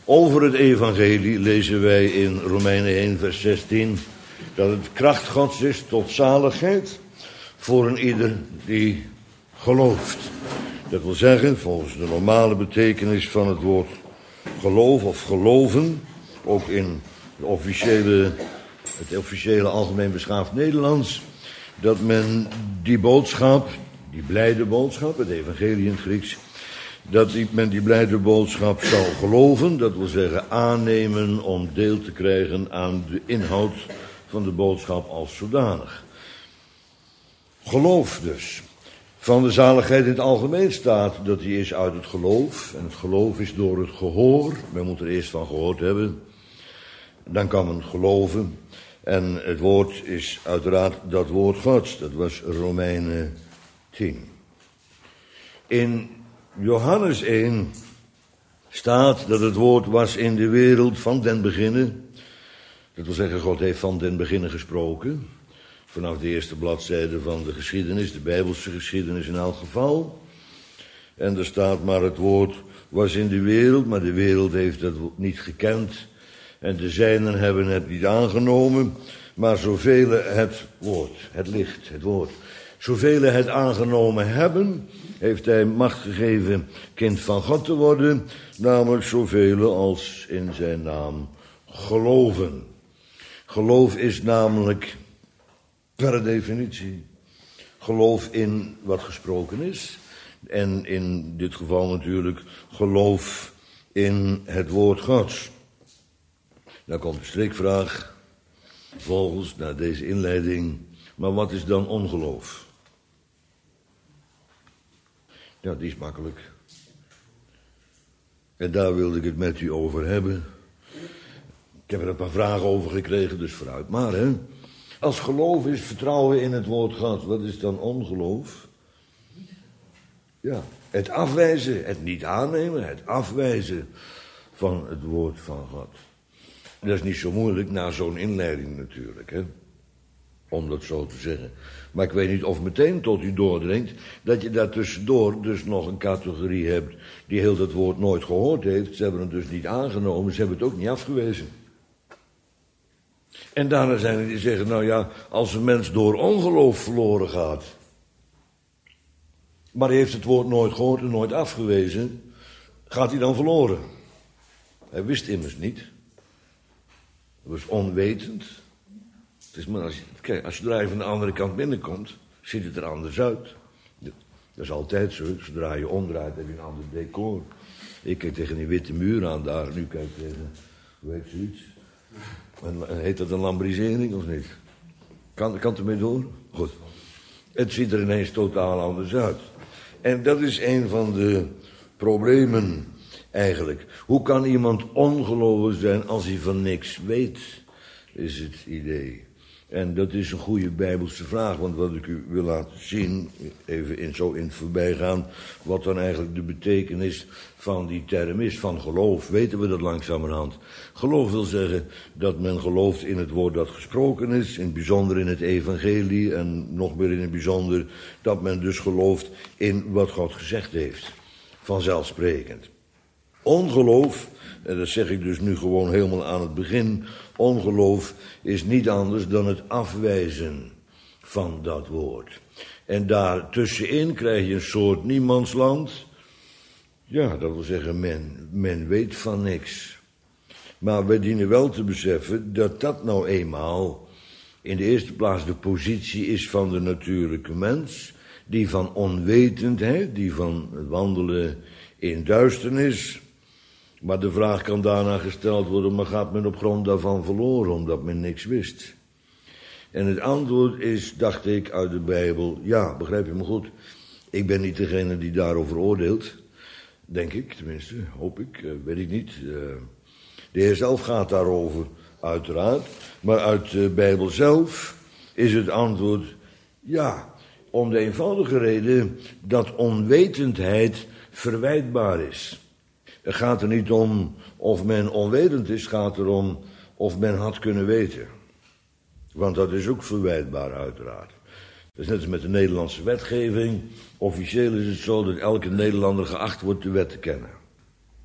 Over het evangelie lezen wij in Romeinen 1 vers 16... dat het kracht Gods is tot zaligheid voor een ieder die gelooft. Dat wil zeggen, volgens de normale betekenis van het woord geloof of geloven, ook in het officiële algemeen beschaafd Nederlands, dat men die boodschap, die blijde boodschap, het evangelie in het Grieks, dat men die blijde boodschap zal geloven, dat wil zeggen aannemen om deel te krijgen aan de inhoud van de boodschap als zodanig. Geloof dus. Van de zaligheid in het algemeen staat dat die is uit het geloof. En het geloof is door het gehoor. Men moet er eerst van gehoord hebben. Dan kan men geloven. En het woord is uiteraard dat woord Gods. Dat was Romeinen 10. In Johannes 1 staat dat het woord was in de wereld van den beginne. Dat wil zeggen, God heeft van den beginnen gesproken. Vanaf de eerste bladzijde van de geschiedenis, de Bijbelse geschiedenis in elk geval. En er staat maar het woord was in de wereld, maar de wereld heeft dat niet gekend. En de zijnen hebben het niet aangenomen. Maar zoveel het woord, het licht, het woord. Zoveel het aangenomen hebben, heeft hij macht gegeven kind van God te worden. Namelijk zoveel als in zijn naam geloven. Geloof is namelijk per definitie geloof in wat gesproken is. En in dit geval natuurlijk geloof in het woord Gods. Dan komt de strikvraag, volgens na deze inleiding. Maar wat is dan ongeloof? Ja, die is makkelijk. En daar wilde ik het met u over hebben. Ik heb er een paar vragen over gekregen, dus vooruit maar, hè. Als geloof is vertrouwen in het woord God, wat is dan ongeloof? Ja, het afwijzen, het niet aannemen, het afwijzen van het woord van God. Dat is niet zo moeilijk na zo'n inleiding natuurlijk, hè. Om dat zo te zeggen. Maar ik weet niet of meteen tot u doordringt dat je daartussendoor dus nog een categorie hebt die heel dat woord nooit gehoord heeft. Ze hebben het dus niet aangenomen, ze hebben het ook niet afgewezen. En daarna zijn er die zeggen, nou ja, als een mens door ongeloof verloren gaat, maar hij heeft het woord nooit gehoord en nooit afgewezen, gaat hij dan verloren? Hij wist immers niet. Hij was onwetend. Het is maar als zodra je van de andere kant binnenkomt, ziet het er anders uit. Dat is altijd zo. Zodra je omdraait, heb je een ander decor. Ik kijk tegen die witte muur aan daar, nu kijk ik tegen, hoe heet zoiets? En heet dat een lambrisering of niet? Kan het ermee door? Goed. Het ziet er ineens totaal anders uit. En dat is een van de problemen eigenlijk. Hoe kan iemand ongelovig zijn als hij van niks weet, is het idee. En dat is een goede Bijbelse vraag, want wat ik u wil laten zien, even in het voorbijgaan, wat dan eigenlijk de betekenis van die term is, van geloof, weten we dat langzamerhand. Geloof wil zeggen dat men gelooft in het woord dat gesproken is, in het bijzonder in het evangelie en nog meer in het bijzonder dat men dus gelooft in wat God gezegd heeft, vanzelfsprekend. Ongeloof, en dat zeg ik dus nu gewoon helemaal aan het begin, ongeloof is niet anders dan het afwijzen van dat woord. En daar tussenin krijg je een soort niemandsland. Ja, dat wil zeggen, men weet van niks. Maar we dienen wel te beseffen dat dat nou eenmaal in de eerste plaats de positie is van de natuurlijke mens, die van onwetendheid, die van het wandelen in duisternis. Maar de vraag kan daarna gesteld worden, maar gaat men op grond daarvan verloren, omdat men niks wist? En het antwoord is, dacht ik, uit de Bijbel, ja, begrijp je me goed. Ik ben niet degene die daarover oordeelt, denk ik, tenminste, hoop ik, weet ik niet. De Heer zelf gaat daarover, uiteraard. Maar uit de Bijbel zelf is het antwoord, ja, om de eenvoudige reden dat onwetendheid verwijtbaar is. Het gaat er niet om of men onwetend is, het gaat erom of men had kunnen weten. Want dat is ook verwijtbaar uiteraard. Dat is net als met de Nederlandse wetgeving. Officieel is het zo dat elke Nederlander geacht wordt de wet te kennen.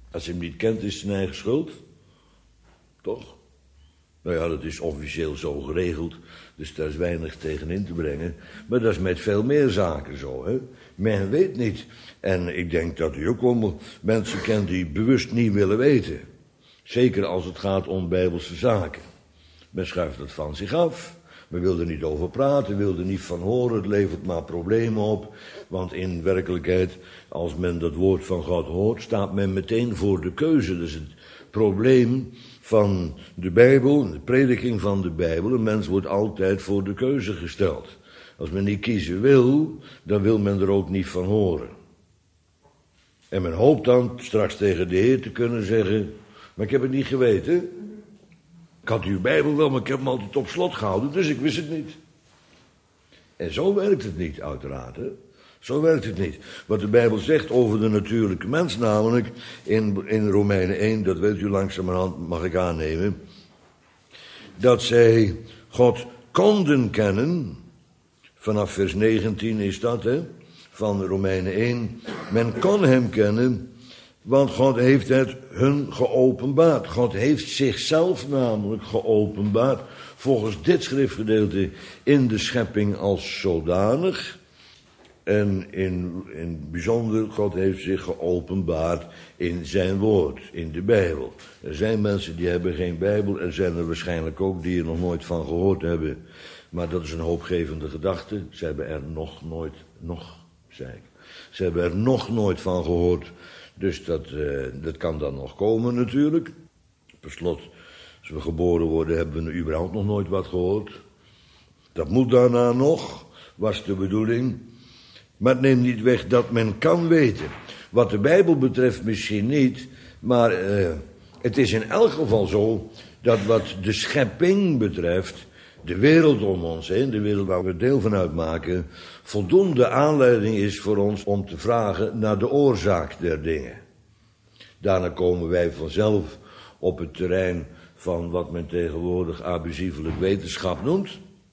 Als je hem niet kent, is het zijn eigen schuld. Toch? Nou ja, dat is officieel zo geregeld, dus daar is weinig tegen in te brengen. Maar dat is met veel meer zaken zo, hè. Men weet niet. En ik denk dat u ook wel mensen kent die bewust niet willen weten. Zeker als het gaat om bijbelse zaken. Men schuift dat van zich af. Men wil er niet over praten, wil er niet van horen. Het levert maar problemen op. Want in werkelijkheid, als men dat woord van God hoort, staat men meteen voor de keuze. Dus het probleem van de Bijbel, de prediking van de Bijbel, een mens wordt altijd voor de keuze gesteld. Als men niet kiezen wil, dan wil men er ook niet van horen. En men hoopt dan straks tegen de Heer te kunnen zeggen, maar ik heb het niet geweten. Ik had uw Bijbel wel, maar ik heb hem altijd op slot gehouden, dus ik wist het niet. En zo werkt het niet, uiteraard, hè. Zo werkt het niet. Wat de Bijbel zegt over de natuurlijke mens, namelijk in Romeinen 1, dat weet u langzamerhand, mag ik aannemen, dat zij God konden kennen, vanaf vers 19 is dat, hè, van Romeinen 1, men kon hem kennen, want God heeft het hun geopenbaard. God heeft zichzelf namelijk geopenbaard, volgens dit schriftgedeelte, in de schepping als zodanig. En in bijzonder, God heeft zich geopenbaard in zijn woord, in de Bijbel. Er zijn mensen die hebben geen Bijbel, er zijn er waarschijnlijk ook die er nog nooit van gehoord hebben. Maar dat is een hoopgevende gedachte. Ze hebben er ze hebben er nog nooit van gehoord. Dus dat kan dan nog komen natuurlijk. Per slot, als we geboren worden, hebben we überhaupt nog nooit wat gehoord. Dat moet daarna nog, was de bedoeling. Maar het neemt niet weg dat men kan weten. Wat de Bijbel betreft misschien niet, maar het is in elk geval zo dat wat de schepping betreft, de wereld om ons heen, de wereld waar we deel van uitmaken, voldoende aanleiding is voor ons om te vragen naar de oorzaak der dingen. Daarna komen wij vanzelf op het terrein van wat men tegenwoordig abusievelijk wetenschap noemt.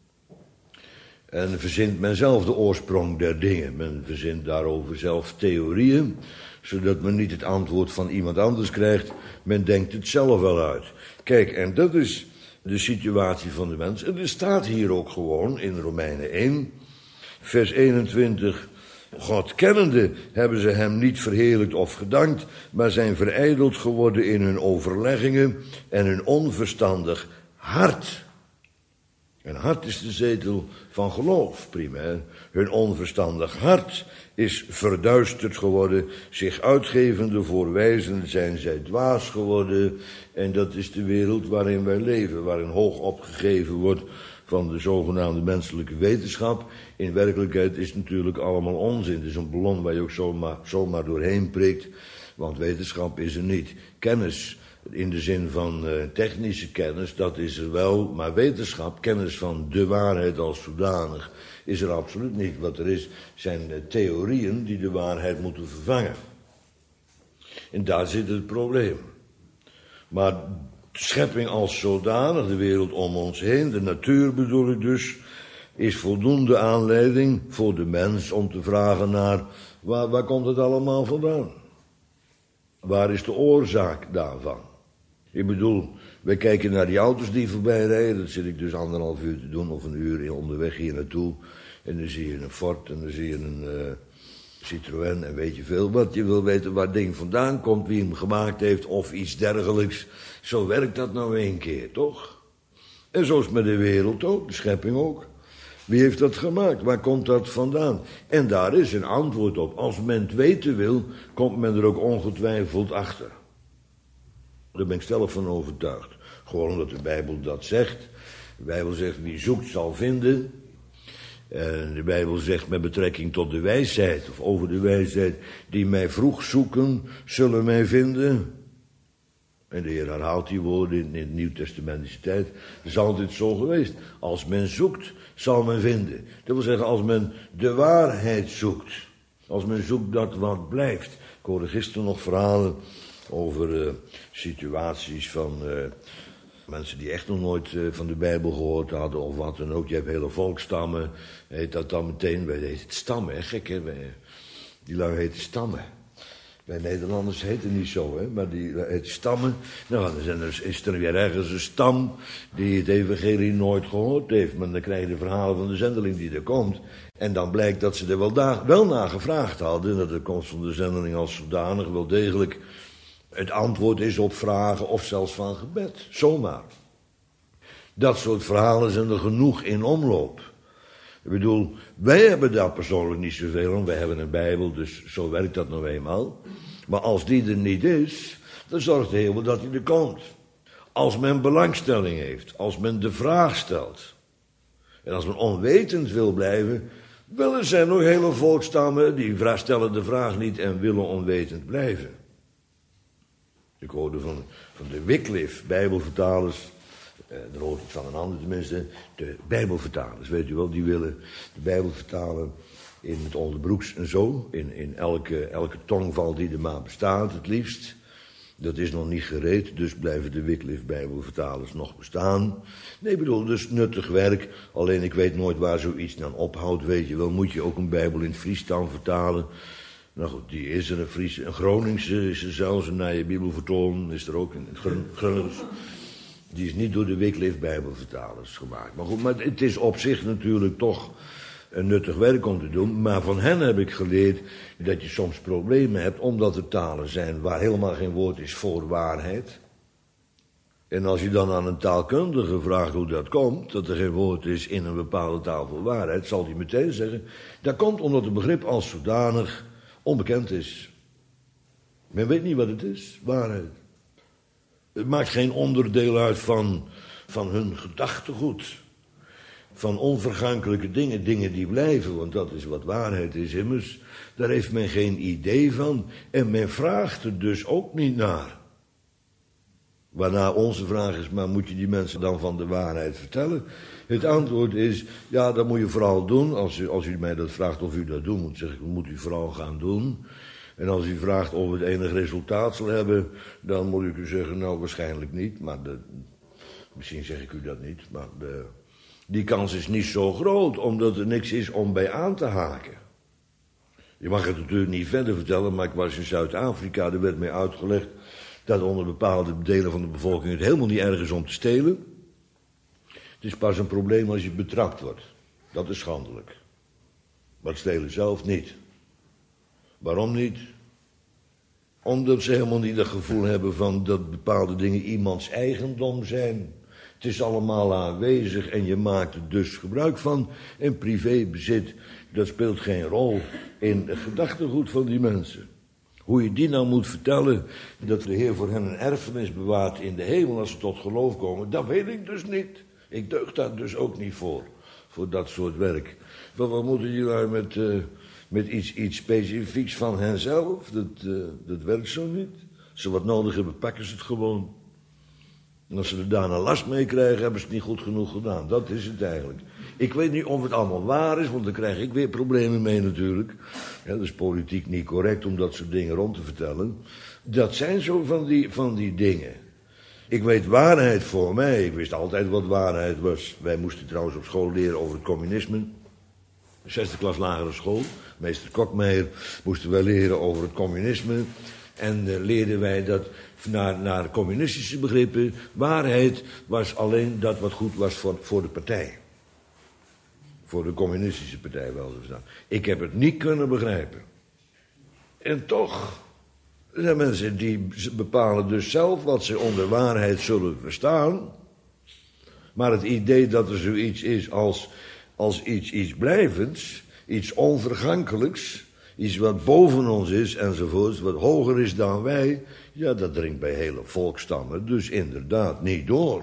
En verzint men zelf de oorsprong der dingen. Men verzint daarover zelf theorieën, zodat men niet het antwoord van iemand anders krijgt. Men denkt het zelf wel uit. Kijk, en dat is de situatie van de mens. En er staat hier ook gewoon in Romeinen 1, vers 21... God kennende hebben ze hem niet verheerlijkt of gedankt, maar zijn verijdeld geworden in hun overleggingen en hun onverstandig hart. En hart is de zetel van geloof, primair. Hun onverstandig hart is verduisterd geworden, zich uitgevende voor wijzen zijn zij dwaas geworden. En dat is de wereld waarin wij leven, waarin hoog opgegeven wordt van de zogenaamde menselijke wetenschap. In werkelijkheid is het natuurlijk allemaal onzin. Het is een ballon waar je ook zomaar doorheen prikt, want wetenschap is er niet. Kennis, in de zin van technische kennis, dat is er wel, maar wetenschap, kennis van de waarheid als zodanig, is er absoluut niet. Wat er is, zijn theorieën die de waarheid moeten vervangen. En daar zit het probleem. Maar de schepping als zodanig, de wereld om ons heen, de natuur bedoel ik dus, is voldoende aanleiding voor de mens om te vragen naar, waar komt het allemaal vandaan? Waar is de oorzaak daarvan? Ik bedoel, wij kijken naar die auto's die voorbij rijden, dat zit ik dus 1,5 uur te doen of 1 uur onderweg hier naartoe. En dan zie je een Ford en dan zie je een Citroën en weet je veel wat. Je wil weten waar het ding vandaan komt, wie hem gemaakt heeft of iets dergelijks. Zo werkt dat nou 1 keer, toch? En zo is het met de wereld ook, de schepping ook. Wie heeft dat gemaakt? Waar komt dat vandaan? En daar is een antwoord op. Als men het weten wil, komt men er ook ongetwijfeld achter. Daar ben ik stellig van overtuigd. Gewoon omdat de Bijbel dat zegt. De Bijbel zegt, wie zoekt zal vinden. En de Bijbel zegt met betrekking tot de wijsheid, of over de wijsheid, die mij vroeg zoeken, zullen mij vinden. En de Heer herhaalt die woorden in het Nieuw-testamentische tijd. Het is altijd zo geweest. Als men zoekt, zal men vinden. Dat wil zeggen, als men de waarheid zoekt. Als men zoekt dat wat blijft. Ik hoorde gisteren nog verhalen over situaties van mensen die echt nog nooit van de Bijbel gehoord hadden of wat dan ook. Je hebt hele volkstammen, heet dat dan meteen. Wij heet het stammen, hè? Gek hè. Die lui heet stammen. Wij Nederlanders heten niet zo, hè, maar die heet stammen. Nou, dan is er weer ergens een stam die het evangelie nooit gehoord heeft. Maar dan krijg je de verhalen van de zendeling die er komt. En dan blijkt dat ze er wel naar gevraagd hadden. Dat de komst van de zendeling als zodanig wel degelijk het antwoord is op vragen of zelfs van gebed. Zomaar. Dat soort verhalen zijn er genoeg in omloop. Ik bedoel, wij hebben daar persoonlijk niet zoveel aan. Wij hebben een Bijbel, dus zo werkt dat nou eenmaal. Maar als die er niet is, dan zorgt de hemel dat hij er komt. Als men belangstelling heeft, als men de vraag stelt. En als men onwetend wil blijven, wel, er zijn nog hele volkstammen die stellen de vraag niet en willen onwetend blijven. Ik hoorde van de Wycliffe Bijbelvertalers. Daar hoort het van een ander tenminste. De Bijbelvertalers, weet u wel, die willen de Bijbel vertalen in het onderbroeks en zo. In elke tongval die er maar bestaat, het liefst. Dat is nog niet gereed, dus blijven de Wycliffe Bijbelvertalers nog bestaan. Nee, ik bedoel, dus nuttig werk. Alleen ik weet nooit waar zoiets dan ophoudt, weet je wel. Moet je ook een Bijbel in het Fries dan vertalen? Nou goed, die is er, een Groningse is er zelfs, een Nije Bibelvertoon is er ook in het Grunners. Die is niet door de Wycliffe Bijbelvertalers gemaakt. Maar goed, maar het is op zich natuurlijk toch een nuttig werk om te doen. Maar van hen heb ik geleerd dat je soms problemen hebt, omdat er talen zijn waar helemaal geen woord is voor waarheid. En als je dan aan een taalkundige vraagt hoe dat komt, dat er geen woord is in een bepaalde taal voor waarheid, zal hij meteen zeggen, dat komt omdat het begrip als zodanig onbekend is. Men weet niet wat het is, waarheid. Het maakt geen onderdeel uit van hun gedachtegoed. Van onvergankelijke dingen, dingen die blijven, want dat is wat waarheid is immers. Daar heeft men geen idee van en men vraagt er dus ook niet naar. Waarna onze vraag is, maar moet je die mensen dan van de waarheid vertellen? Het antwoord is, ja, dat moet je vooral doen. Als u mij dat vraagt of u dat doen moet, zeg ik, dat moet u vooral gaan doen. En als u vraagt of het enig resultaat zal hebben, dan moet ik u zeggen, nou, waarschijnlijk niet. Maar misschien zeg ik u dat niet, maar die kans is niet zo groot, omdat er niks is om bij aan te haken. Je mag het natuurlijk niet verder vertellen, maar ik was in Zuid-Afrika, er werd mij uitgelegd dat onder bepaalde delen van de bevolking het helemaal niet erg is om te stelen. Het is pas een probleem als je betrapt wordt. Dat is schandelijk. Maar het stelen zelf niet. Waarom niet? Omdat ze helemaal niet het gevoel hebben van dat bepaalde dingen iemands eigendom zijn. Het is allemaal aanwezig en je maakt er dus gebruik van. En privébezit, dat speelt geen rol in het gedachtegoed van die mensen. Hoe je die nou moet vertellen dat de Heer voor hen een erfenis bewaart in de hemel als ze tot geloof komen, dat weet ik dus niet. Ik deug daar dus ook niet voor dat soort werk. Wat moeten jullie met iets specifieks van henzelf? Dat werkt zo niet. Als ze wat nodig hebben, pakken ze het gewoon. En als ze er daarna last mee krijgen, hebben ze het niet goed genoeg gedaan. Dat is het eigenlijk. Ik weet niet of het allemaal waar is, want dan krijg ik weer problemen mee natuurlijk. Ja, dat is politiek niet correct om dat soort dingen rond te vertellen. Dat zijn zo van die dingen. Ik weet waarheid voor mij. Ik wist altijd wat waarheid was. Wij moesten trouwens op school leren over het communisme. 6e klas lagere school. Meester Kokmeijer moesten wij leren over het communisme. En leerden wij dat naar communistische begrippen. Waarheid was alleen dat wat goed was voor de partij. Voor de communistische partij wel te verstaan. Ik heb het niet kunnen begrijpen. En toch, er zijn mensen die bepalen dus zelf wat ze onder waarheid zullen verstaan. Maar het idee dat er zoiets is als iets blijvends, iets onvergankelijks, iets wat boven ons is enzovoorts, wat hoger is dan wij, ja, dat dringt bij hele volkstammen dus inderdaad niet door.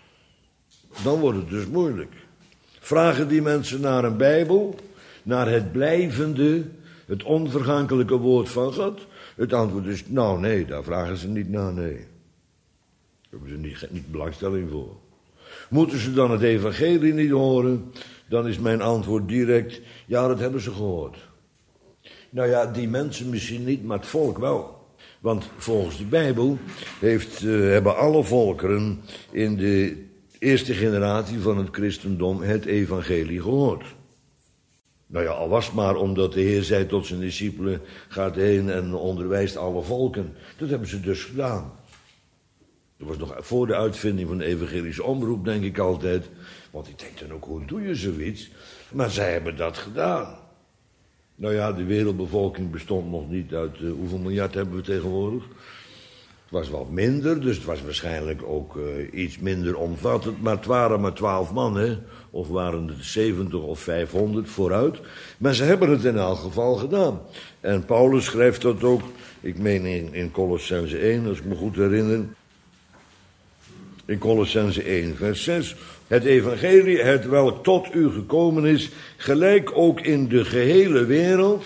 Dan wordt het dus moeilijk. Vragen die mensen naar een Bijbel, naar het blijvende, het onvergankelijke woord van God? Het antwoord is, nou nee, daar vragen ze niet naar, nee. Daar hebben ze niet belangstelling voor. Moeten ze dan het evangelie niet horen? Dan is mijn antwoord direct, ja, dat hebben ze gehoord. Nou ja, die mensen misschien niet, maar het volk wel. Want volgens de Bijbel hebben alle volkeren in de eerste generatie van het christendom het evangelie gehoord. Nou ja, al was het maar omdat de Heer zei tot zijn discipelen, gaat heen en onderwijst alle volken. Dat hebben ze dus gedaan. Dat was nog voor de uitvinding van de evangelische omroep, denk ik altijd. Want ik denk dan ook, hoe doe je zoiets? Maar zij hebben dat gedaan. Nou ja, de wereldbevolking bestond nog niet uit, hoeveel miljard hebben we tegenwoordig? Het was wat minder, dus het was waarschijnlijk ook iets minder omvattend. Maar het waren maar 12 man, hè? Of waren het 70 of 500 vooruit. Maar ze hebben het in elk geval gedaan. En Paulus schrijft dat ook, ik meen in Colossense 1, als ik me goed herinner. In Colossense 1, vers 6. Het evangelie, het welk tot u gekomen is, gelijk ook in de gehele wereld.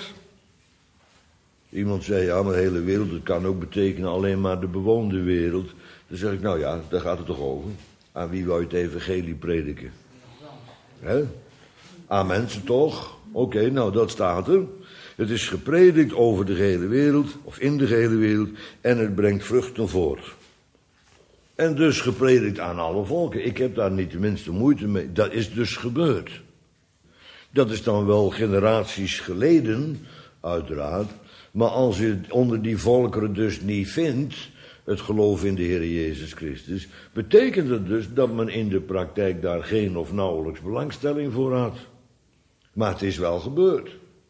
Iemand zei, ja, maar de hele wereld, dat kan ook betekenen alleen maar de bewoonde wereld. Dan zeg ik, nou ja, daar gaat het toch over. Aan wie wou je het evangelie prediken? Hè? Aan mensen toch? Oké, nou dat staat er. Het is gepredikt over de gehele wereld, of in de gehele wereld, en het brengt vruchten voort. En dus gepredikt aan alle volken. Ik heb daar niet de minste moeite mee. Dat is dus gebeurd. Dat is dan wel generaties geleden, uiteraard. Maar als je onder die volkeren dus niet vindt, het geloof in de Heer Jezus Christus, betekent het dus dat men in de praktijk daar geen of nauwelijks belangstelling voor had. Maar het is wel gebeurd.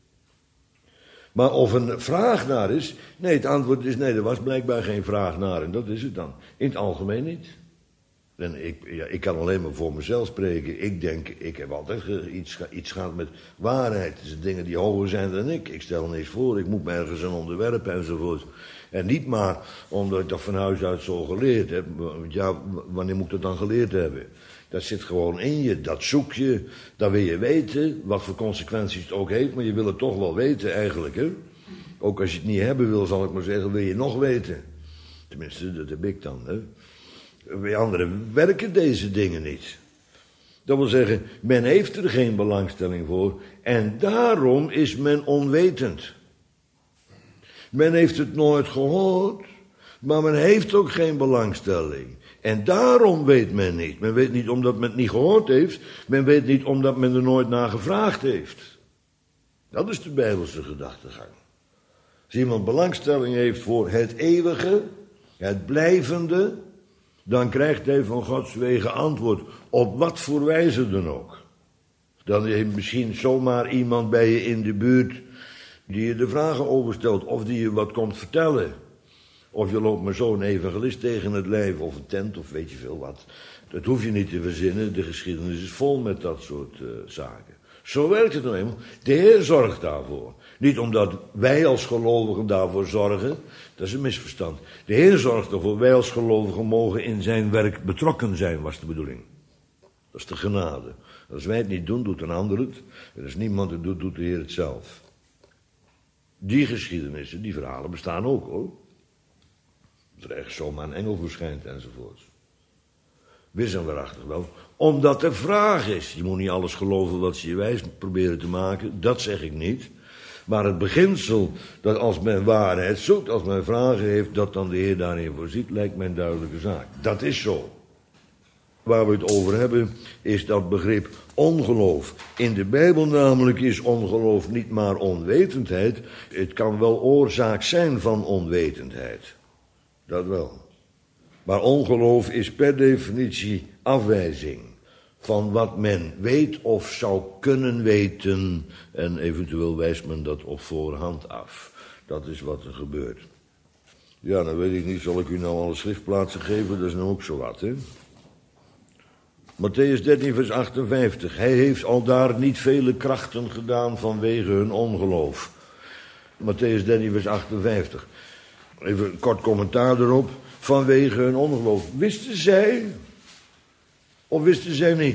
Maar of een vraag naar is, nee, het antwoord is nee, er was blijkbaar geen vraag naar en dat is het dan. In het algemeen niet. En ik kan alleen maar voor mezelf spreken. Ik denk, ik heb altijd iets gehad met waarheid. Het zijn dingen die hoger zijn dan ik. Ik stel niks voor, ik moet me ergens aan onderwerpen enzovoort. En niet maar omdat ik dat van huis uit zo geleerd heb. Ja, wanneer moet ik dat dan geleerd hebben? Dat zit gewoon in je, dat zoek je, dat wil je weten, wat voor consequenties het ook heeft, maar je wil het toch wel weten eigenlijk, hè. Ook als je het niet hebben wil, zal ik maar zeggen, wil je nog weten. Tenminste, dat heb ik dan, hè. Bij anderen werken deze dingen niet. Dat wil zeggen, men heeft er geen belangstelling voor en daarom is men onwetend. Men heeft het nooit gehoord, maar men heeft ook geen belangstelling. En daarom weet men niet. Men weet niet omdat men het niet gehoord heeft. Men weet niet omdat men er nooit naar gevraagd heeft. Dat is de Bijbelse gedachtegang. Als iemand belangstelling heeft voor het eeuwige, het blijvende, dan krijgt hij van Gods wegen antwoord. Op wat voor wijze dan ook. Dan heeft misschien zomaar iemand bij je in de buurt die je de vragen overstelt. Of die je wat komt vertellen. Of je loopt maar zo'n evangelist tegen het lijf, of een tent, of weet je veel wat. Dat hoef je niet te verzinnen, de geschiedenis is vol met dat soort zaken. Zo werkt het nou eenmaal. De Heer zorgt daarvoor. Niet omdat wij als gelovigen daarvoor zorgen, dat is een misverstand. De Heer zorgt ervoor, wij als gelovigen mogen in zijn werk betrokken zijn, was de bedoeling. Dat is de genade. Als wij het niet doen, doet een ander het. En als niemand het doet, doet de Heer het zelf. Die geschiedenissen, die verhalen bestaan ook, hoor. Dat er echt zomaar een engel verschijnt enzovoorts. Wis en waarachtig wel. Omdat er vraag is. Je moet niet alles geloven wat ze je wijs proberen te maken. Dat zeg ik niet. Maar het beginsel dat als men waarheid zoekt, als men vragen heeft, dat dan de Heer daarin voorziet, lijkt mij een duidelijke zaak. Dat is zo. Waar we het over hebben, is dat begrip ongeloof. In de Bijbel namelijk is ongeloof niet maar onwetendheid. Het kan wel oorzaak zijn van onwetendheid. Dat wel. Maar ongeloof is per definitie afwijzing van wat men weet of zou kunnen weten. En eventueel wijst men dat op voorhand af. Dat is wat er gebeurt. Ja, dan weet ik niet, zal ik u nou alle schriftplaatsen geven? Dat is nou ook zo wat, hè? Mattheüs 13, vers 58. Hij heeft aldaar niet vele krachten gedaan vanwege hun ongeloof. Mattheüs 13, vers 58. Even een kort commentaar erop. Vanwege hun ongeloof. Wisten zij? Of wisten zij niet?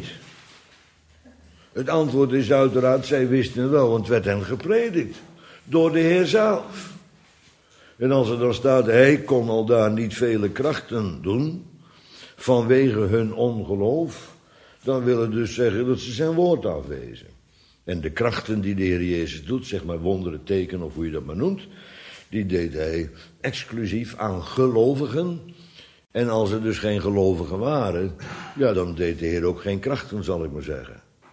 Het antwoord is uiteraard, zij wisten wel, want het werd hen gepredikt. Door de Heer zelf. En als er dan staat, hij kon aldaar niet vele krachten doen, vanwege hun ongeloof, dan wil het dus zeggen dat ze zijn woord afwezen. En de krachten die de Heer Jezus doet, zeg maar wonderen, teken of hoe je dat maar noemt, die deed hij exclusief aan gelovigen. En als er dus geen gelovigen waren, ja, dan deed de Heer ook geen krachten, zal ik maar zeggen.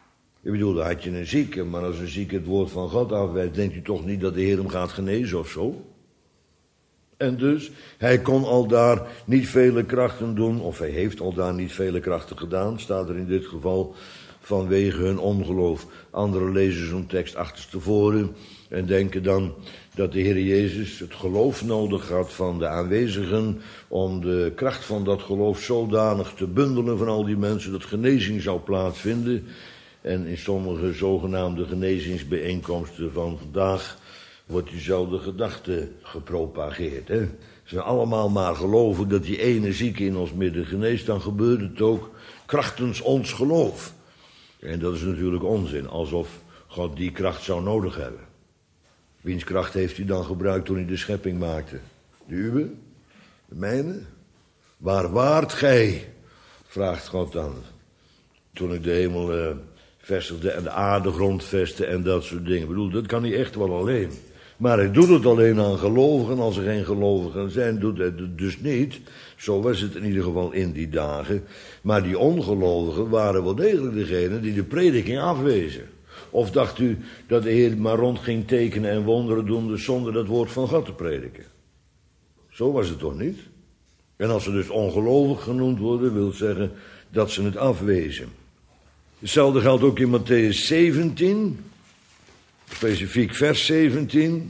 Ik bedoel, daar had je een zieke, maar als een zieke het woord van God afwijst, denkt u toch niet dat de Heer hem gaat genezen of zo? En dus, hij kon al daar niet vele krachten doen, of hij heeft al daar niet vele krachten gedaan, staat er in dit geval, vanwege hun ongeloof. Anderen lezen zo'n tekst achterstevoren en denken dan dat de Heer Jezus het geloof nodig had van de aanwezigen om de kracht van dat geloof zodanig te bundelen van al die mensen dat genezing zou plaatsvinden. En in sommige zogenaamde genezingsbijeenkomsten van vandaag wordt diezelfde gedachte gepropageerd. Hè? Ze allemaal maar geloven dat die ene zieke in ons midden geneest, dan gebeurt het ook krachtens ons geloof. En dat is natuurlijk onzin, alsof God die kracht zou nodig hebben. Wiens kracht heeft hij dan gebruikt toen hij de schepping maakte? De uwe? De mijne? Waar waart gij? Vraagt God dan. Toen ik de hemel vestigde en de aarde grondvestte en dat soort dingen. Ik bedoel, dat kan hij echt wel alleen. Maar hij doet het alleen aan gelovigen. Als er geen gelovigen zijn, doet hij het dus niet. Zo was het in ieder geval in die dagen. Maar die ongelovigen waren wel degelijk degenen die de prediking afwezen. Of dacht u dat de Heer maar rond ging tekenen en wonderen doen, dus zonder dat woord van God te prediken? Zo was het toch niet? En als ze dus ongelovig genoemd worden, wil zeggen dat ze het afwezen. Hetzelfde geldt ook in Mattheüs 17, specifiek vers 17,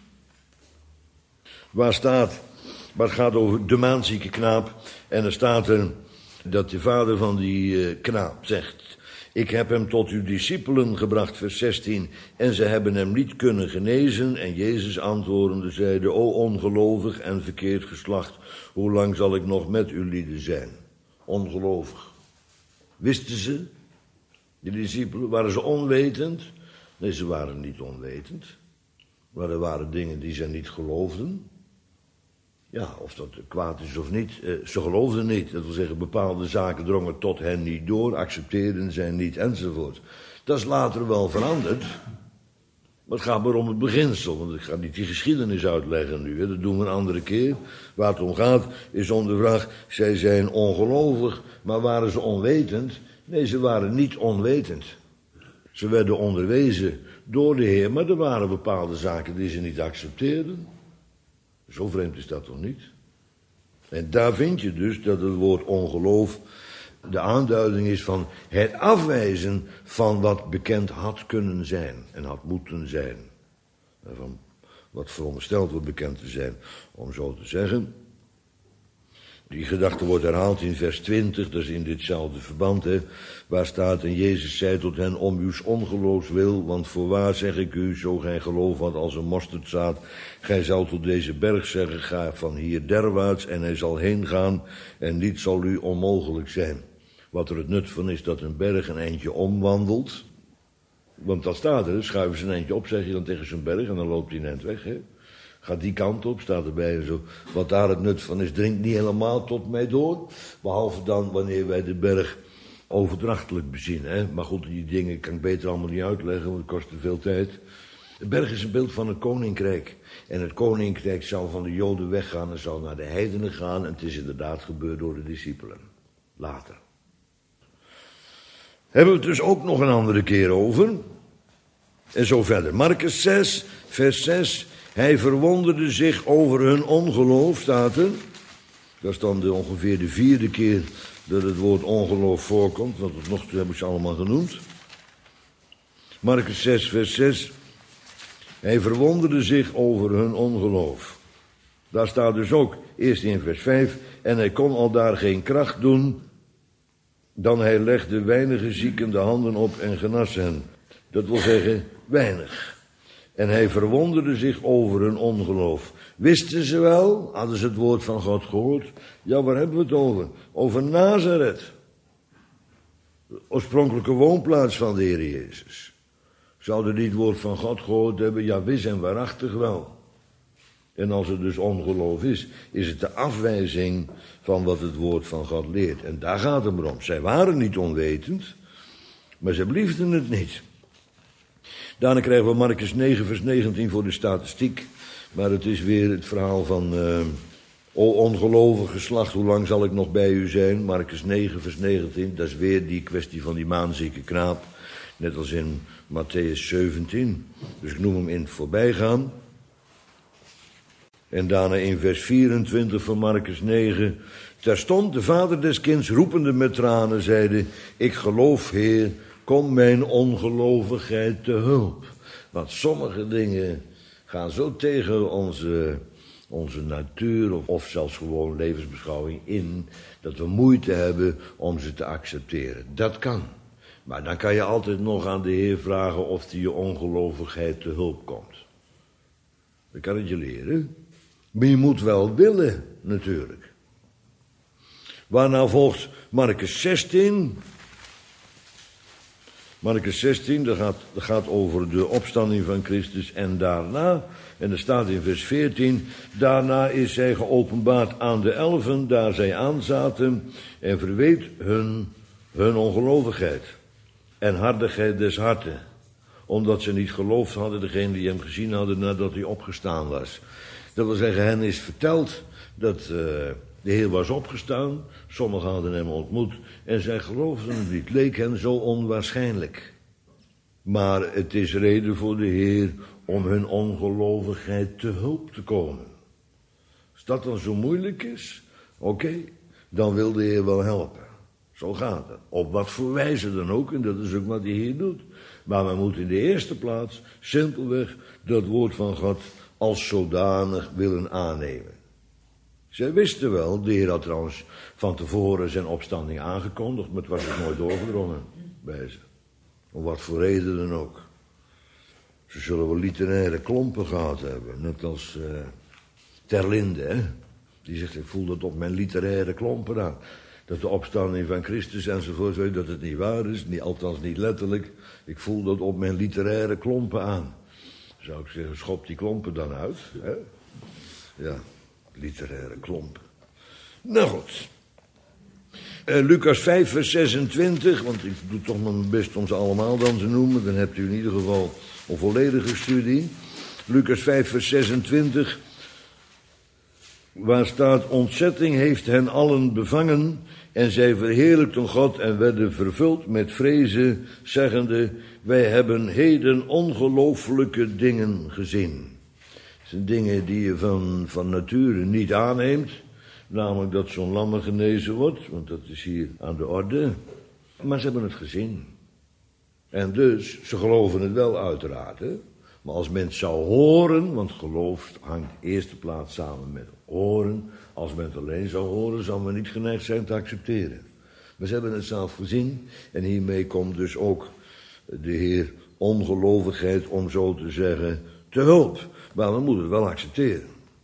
waar het gaat over de maanzieke knaap. En er staat er dat de vader van die knaap zegt: ik heb hem tot uw discipelen gebracht, vers 16, en ze hebben hem niet kunnen genezen. En Jezus antwoordende zeide: o ongelovig en verkeerd geslacht, hoe lang zal ik nog met u lieden zijn? Ongelovig. Wisten ze, de discipelen, waren ze onwetend? Nee, ze waren niet onwetend. Maar er waren dingen die ze niet geloofden. Ja, of dat kwaad is of niet, ze geloofden niet. Dat wil zeggen, bepaalde zaken drongen tot hen niet door, accepteerden zij niet, enzovoort. Dat is later wel veranderd. Maar het gaat maar om het beginsel, want ik ga niet die geschiedenis uitleggen nu. Hè. Dat doen we een andere keer. Waar het om gaat is om de vraag, zij zijn ongelovig, maar waren ze onwetend? Nee, ze waren niet onwetend. Ze werden onderwezen door de Heer, maar er waren bepaalde zaken die ze niet accepteerden. Zo vreemd is dat toch niet? En daar vind je dus dat het woord ongeloof de aanduiding is van het afwijzen van wat bekend had kunnen zijn en had moeten zijn. Van wat verondersteld wordt bekend te zijn, om zo te zeggen. Die gedachte wordt herhaald in vers 20, dat is in ditzelfde verband, hè, waar staat: en Jezus zei tot hen, om uw ongeloofs wil, want voorwaar zeg ik u, zo gij geloof had als een mosterdzaad, gij zal tot deze berg zeggen, ga van hier derwaarts, en hij zal heen gaan, en niet zal u onmogelijk zijn. Wat er het nut van is dat een berg een eindje omwandelt, want dat staat er, schuiven ze een eindje op, zeg je dan tegen zo'n berg, en dan loopt hij een eind weg, hè. Gaat die kant op, staat erbij en zo. Wat daar het nut van is, dringt niet helemaal tot mij door. Behalve dan wanneer wij de berg overdrachtelijk bezien. Hè? Maar goed, die dingen kan ik beter allemaal niet uitleggen, want het kost te veel tijd. De berg is een beeld van een koninkrijk. En het koninkrijk zou van de Joden weggaan en zou naar de heidenen gaan. En het is inderdaad gebeurd door de discipelen. Later. Hebben we het dus ook nog een andere keer over. En zo verder. Markus 6, vers 6... hij verwonderde zich over hun ongeloof, staat er. Dat is dan ongeveer de 4e keer dat het woord ongeloof voorkomt, want tot nog toe heb ik ze allemaal genoemd. Markus 6, vers 6. Hij verwonderde zich over hun ongeloof. Daar staat dus ook, eerst in vers 5, en hij kon al daar geen kracht doen, dan hij legde weinige zieken de handen op en genas hen. Dat wil zeggen, weinig. En hij verwonderde zich over hun ongeloof. Wisten ze wel? Hadden ze het woord van God gehoord? Ja, waar hebben we het over? Over Nazareth. De oorspronkelijke woonplaats van de Heer Jezus. Zouden die het woord van God gehoord hebben? Ja, wis en waarachtig wel. En als er dus ongeloof is, is het de afwijzing van wat het woord van God leert. En daar gaat het om. Zij waren niet onwetend, maar ze beliefden het niet. Daarna krijgen we Markus 9, vers 19 voor de statistiek. Maar het is weer het verhaal van, o ongelovig geslacht, hoe lang zal ik nog bij u zijn? Markus 9, vers 19, dat is weer die kwestie van die maanzieke knaap. Net als in Matthäus 17. Dus ik noem hem in het voorbijgaan. En daarna in vers 24 van Markus 9. Terstond de vader des kinds roepende met tranen zeide: ik geloof, Heer, kom mijn ongelovigheid te hulp. Want sommige dingen gaan zo tegen onze natuur of zelfs gewoon levensbeschouwing in, dat we moeite hebben om ze te accepteren. Dat kan. Maar dan kan je altijd nog aan de Heer vragen of hij je ongelovigheid te hulp komt. Dat kan het je leren. Maar je moet wel willen, natuurlijk. Waarna volgt Markus 16. Markus 16, dat gaat over de opstanding van Christus en daarna. En er staat in vers 14, daarna is zij geopenbaard aan de 11, daar zij aanzaten, en verweet hun ongelovigheid en hardigheid des harten, omdat ze niet geloofd hadden, degene die hem gezien hadden nadat hij opgestaan was. Dat wil zeggen, hen is verteld dat de Heer was opgestaan, sommigen hadden hem ontmoet en zij geloofden het niet. Het leek hen zo onwaarschijnlijk. Maar het is reden voor de Heer om hun ongelovigheid te hulp te komen. Als dat dan zo moeilijk is, oké, dan wil de Heer wel helpen. Zo gaat het. Op wat voor wijze dan ook, en dat is ook wat de Heer doet. Maar we moeten in de eerste plaats simpelweg dat woord van God als zodanig willen aannemen. Zij wisten wel, de Heer had trouwens van tevoren zijn opstanding aangekondigd, maar het was dus nooit doorgedrongen bij ze. Om wat voor reden dan ook. Ze zullen wel literaire klompen gehad hebben, net als Terlinde, hè. Die zegt, ik voel dat op mijn literaire klompen aan. Dat de opstanding van Christus enzovoort, weet dat het niet waar is, althans niet letterlijk. Ik voel dat op mijn literaire klompen aan. Zou ik zeggen, schop die klompen dan uit, hè. Ja, literaire klompen. Nou goed. Lucas 5 vers 26, want ik doe toch mijn best om ze allemaal dan te noemen. Dan hebt u in ieder geval een volledige studie. Lucas 5 vers 26, waar staat: ontzetting heeft hen allen bevangen en zij verheerlijkten God en werden vervuld met vrezen, zeggende: wij hebben heden ongelooflijke dingen gezien. Het zijn dingen die je van nature niet aanneemt. Namelijk dat zo'n lamme genezen wordt, want dat is hier aan de orde. Maar ze hebben het gezien. En dus, ze geloven het wel uiteraard. Hè? Maar als mens zou horen, want geloof hangt de eerste plaats samen met horen. Als men het alleen zou horen, zou men niet geneigd zijn te accepteren. Maar ze hebben het zelf gezien. En hiermee komt dus ook de Heer ongelovigheid, om zo te zeggen, te hulp. Maar we moeten het wel accepteren.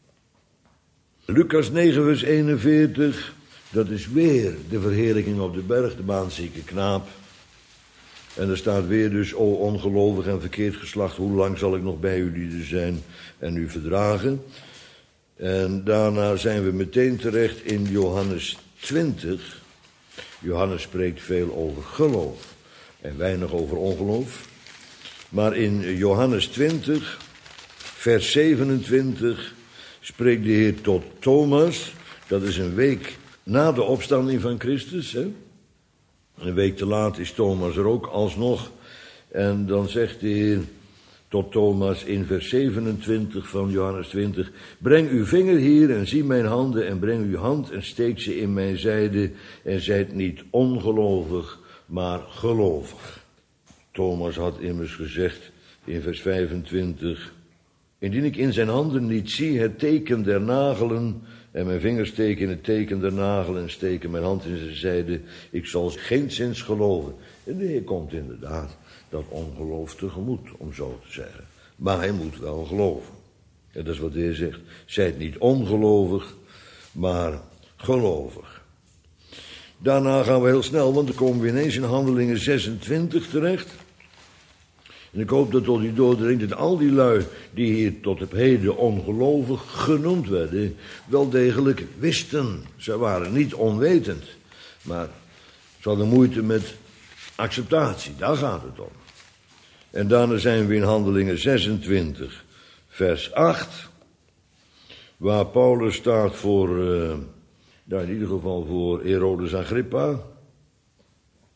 Lucas 9 vers 41, dat is weer de verheerlijking op de berg, de baanzieke knaap. En er staat weer dus: o ongelovig en verkeerd geslacht, hoe lang zal ik nog bij jullie zijn en u verdragen? En daarna zijn we meteen terecht in Johannes 20. Johannes spreekt veel over geloof en weinig over ongeloof. Maar in Johannes 20, vers 27... spreekt de Heer tot Thomas. Dat is een week na de opstanding van Christus. Hè? Een week te laat is Thomas er ook alsnog. En dan zegt de Heer tot Thomas in vers 27 van Johannes 20... breng uw vinger hier en zie mijn handen en breng uw hand en steek ze in mijn zijde en zijt niet ongelovig, maar gelovig. Thomas had immers gezegd in vers 25... indien ik in zijn handen niet zie het teken der nagelen en mijn vingers steken in het teken der nagelen en steken mijn hand in zijn zijde, ik zal geenszins geloven. En de Heer komt inderdaad dat ongeloof tegemoet, om zo te zeggen. Maar hij moet wel geloven. En dat is wat de Heer zegt. Zijt niet ongelovig, maar gelovig. Daarna gaan we heel snel, want dan komen we ineens in Handelingen 26 terecht. En ik hoop dat tot u doordringt dat al die lui die hier tot op heden ongelovig genoemd werden, wel degelijk wisten. Ze waren niet onwetend, maar ze hadden moeite met acceptatie. Daar gaat het om. En daarna zijn we in Handelingen 26, vers 8, waar Paulus staat voor, in ieder geval voor Herodes Agrippa.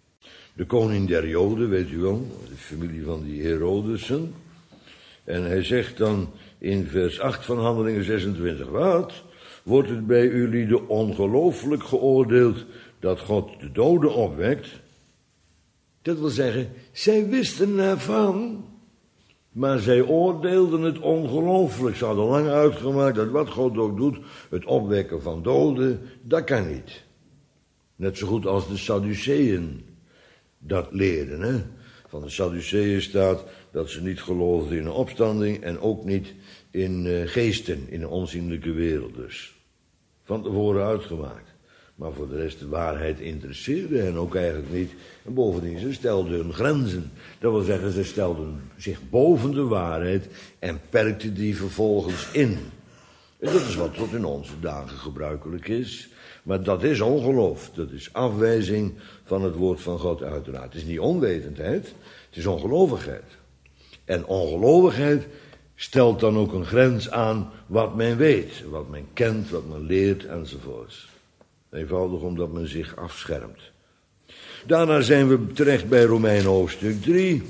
de koning der Joden, weet u wel, de familie van die Herodesen. En hij zegt dan in vers 8 van Handelingen 26, wat? Wordt het bij jullie de ongelooflijk geoordeeld dat God de doden opwekt? Dat wil zeggen, zij wisten ervan, maar zij oordeelden het ongelooflijk. Ze hadden lang uitgemaakt dat wat God ook doet, het opwekken van doden, dat kan niet. Net zo goed als de Sadduceeën dat leerden. Hè? Van de Sadduceeën staat dat ze niet geloofden in een opstanding en ook niet in geesten, in een onzienlijke wereld dus. Van tevoren uitgemaakt. Maar voor de rest, de waarheid interesseerde hen ook eigenlijk niet. En bovendien, ze stelden hun grenzen. Dat wil zeggen, ze stelden zich boven de waarheid en perkten die vervolgens in. En dat is wat tot in onze dagen gebruikelijk is. Maar dat is ongeloof. Dat is afwijzing van het woord van God uiteraard. Het is niet onwetendheid, het is ongelovigheid. En ongelovigheid stelt dan ook een grens aan wat men weet. Wat men kent, wat men leert enzovoorts. Eenvoudig omdat men zich afschermt. Daarna zijn we terecht bij Romeinen hoofdstuk 3.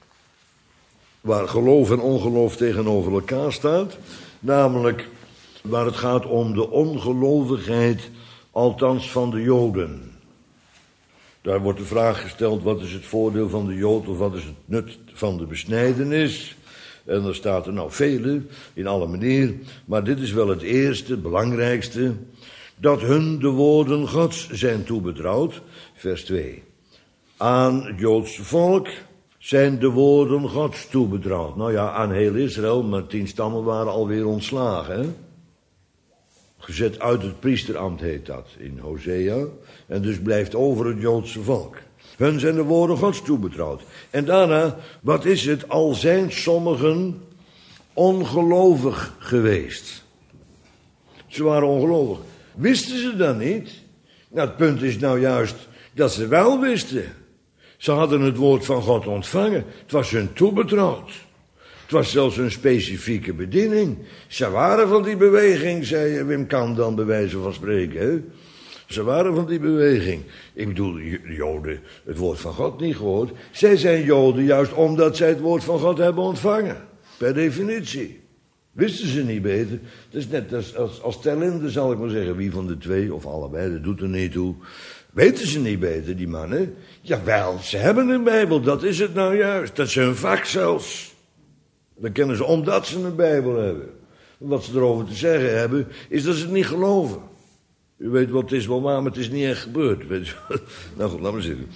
Waar geloof en ongeloof tegenover elkaar staat. Namelijk waar het gaat om de ongelovigheid, althans van de Joden. Daar wordt de vraag gesteld, wat is het voordeel van de Jood of wat is het nut van de besnijdenis? En er staat er nou vele, in alle manier, maar dit is wel het eerste, het belangrijkste, dat hun de woorden Gods zijn toebetrouwd, vers 2. Aan het Joodse volk zijn de woorden Gods toebetrouwd. Nou ja, aan heel Israël, maar 10 stammen waren alweer ontslagen, hè? Gezet uit het priesterambt heet dat, in Hosea. En dus blijft over het Joodse volk. Hun zijn de woorden Gods toebetrouwd. En daarna, wat is het, al zijn sommigen ongelovig geweest. Ze waren ongelovig. Wisten ze dat niet? Nou, het punt is nou juist dat ze wel wisten. Ze hadden het woord van God ontvangen. Het was hun toebetrouwd. Het was zelfs een specifieke bediening. Ze waren van die beweging, zei Wim Kan dan bij wijze van spreken. Hè? Ze waren van die beweging. Ik bedoel, de Joden het woord van God niet gehoord. Zij zijn Joden juist omdat zij het woord van God hebben ontvangen. Per definitie. Wisten ze niet beter. Dat is net als Terlinde, zal ik maar zeggen. Wie van de twee, of allebei, dat doet er niet toe. Weten ze niet beter, die mannen? Jawel, ze hebben een Bijbel, dat is het nou juist. Dat is hun vak zelfs. Dan kennen ze omdat ze een Bijbel hebben. Wat ze erover te zeggen hebben, is dat ze het niet geloven. U weet wat het is wel waar, maar het is niet echt gebeurd. Weet je. Nou goed, laat maar zitten.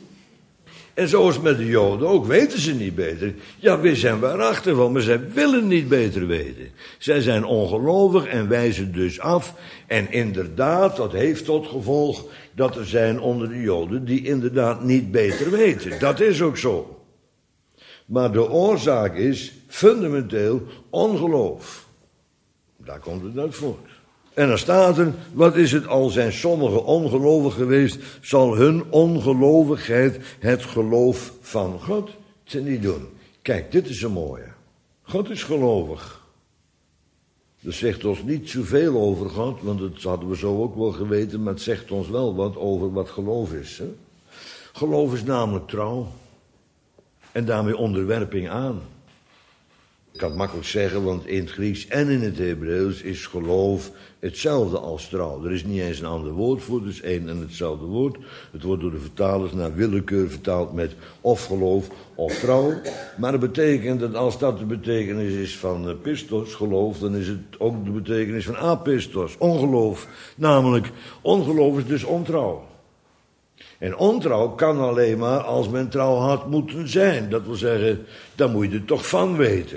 En zo is het met de Joden ook, weten ze niet beter. Ja, we zijn waarachter van, maar zij willen niet beter weten. Zij zijn ongelovig en wijzen dus af. En inderdaad, dat heeft tot gevolg dat er zijn onder de Joden die inderdaad niet beter weten. Dat is ook zo. Maar de oorzaak is fundamenteel ongeloof. Daar komt het uit voort. En dan staat er, wat is het, al zijn sommigen ongelovig geweest, zal hun ongelovigheid het geloof van God te niet doen. Kijk, dit is een mooie. God is gelovig. Dat zegt ons niet zoveel over God, want dat hadden we zo ook wel geweten, maar het zegt ons wel wat over wat geloof is. Hè? Geloof is namelijk trouw. En daarmee onderwerping aan. Ik kan het makkelijk zeggen, want in het Grieks en in het Hebreeuws is geloof hetzelfde als trouw. Er is niet eens een ander woord voor, het is één en hetzelfde woord. Het wordt door de vertalers naar willekeur vertaald met of geloof of trouw. Maar dat betekent dat als dat de betekenis is van pistos, geloof, dan is het ook de betekenis van apistos, ongeloof. Namelijk, ongeloof is dus ontrouw. En ontrouw kan alleen maar als men trouw had moeten zijn. Dat wil zeggen, daar moet je er toch van weten.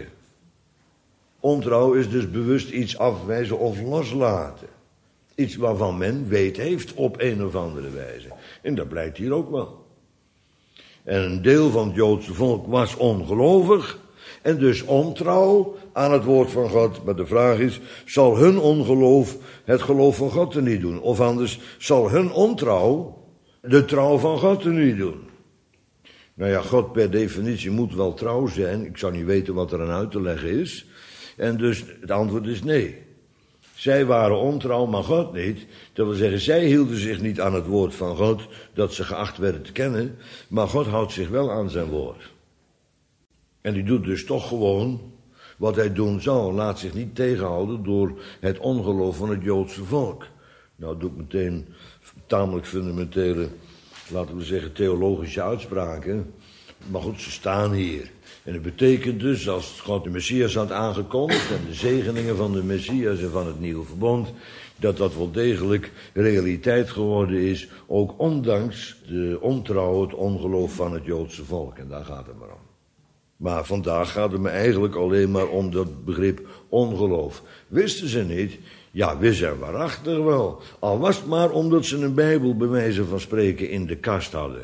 Ontrouw is dus bewust iets afwijzen of loslaten. Iets waarvan men weet heeft op een of andere wijze. En dat blijkt hier ook wel. En een deel van het Joodse volk was ongelovig en dus ontrouw aan het woord van God. Maar de vraag is, zal hun ongeloof het geloof van God er niet doen? Of anders, zal hun ontrouw de trouw van God er niet doen? Nou ja, God per definitie moet wel trouw zijn. Ik zou niet weten wat er aan uit te leggen is. En dus het antwoord is nee. Zij waren ontrouw, maar God niet. Dat wil zeggen, zij hielden zich niet aan het woord van God, dat ze geacht werden te kennen, maar God houdt zich wel aan zijn woord. En die doet dus toch gewoon wat hij doen zou, laat zich niet tegenhouden door het ongeloof van het Joodse volk. Nou doe ik meteen tamelijk fundamentele, laten we zeggen, theologische uitspraken. Maar goed, ze staan hier. En het betekent dus, als God de Messias had aangekondigd en de zegeningen van de Messias en van het nieuwe verbond, dat dat wel degelijk realiteit geworden is, ook ondanks de ontrouw, het ongeloof van het Joodse volk. En daar gaat het maar om. Maar vandaag gaat het me eigenlijk alleen maar om dat begrip ongeloof. Wisten ze niet? Ja, wist en waarachtig wel. Al was het maar omdat ze een Bijbel bij wijze van spreken in de kast hadden.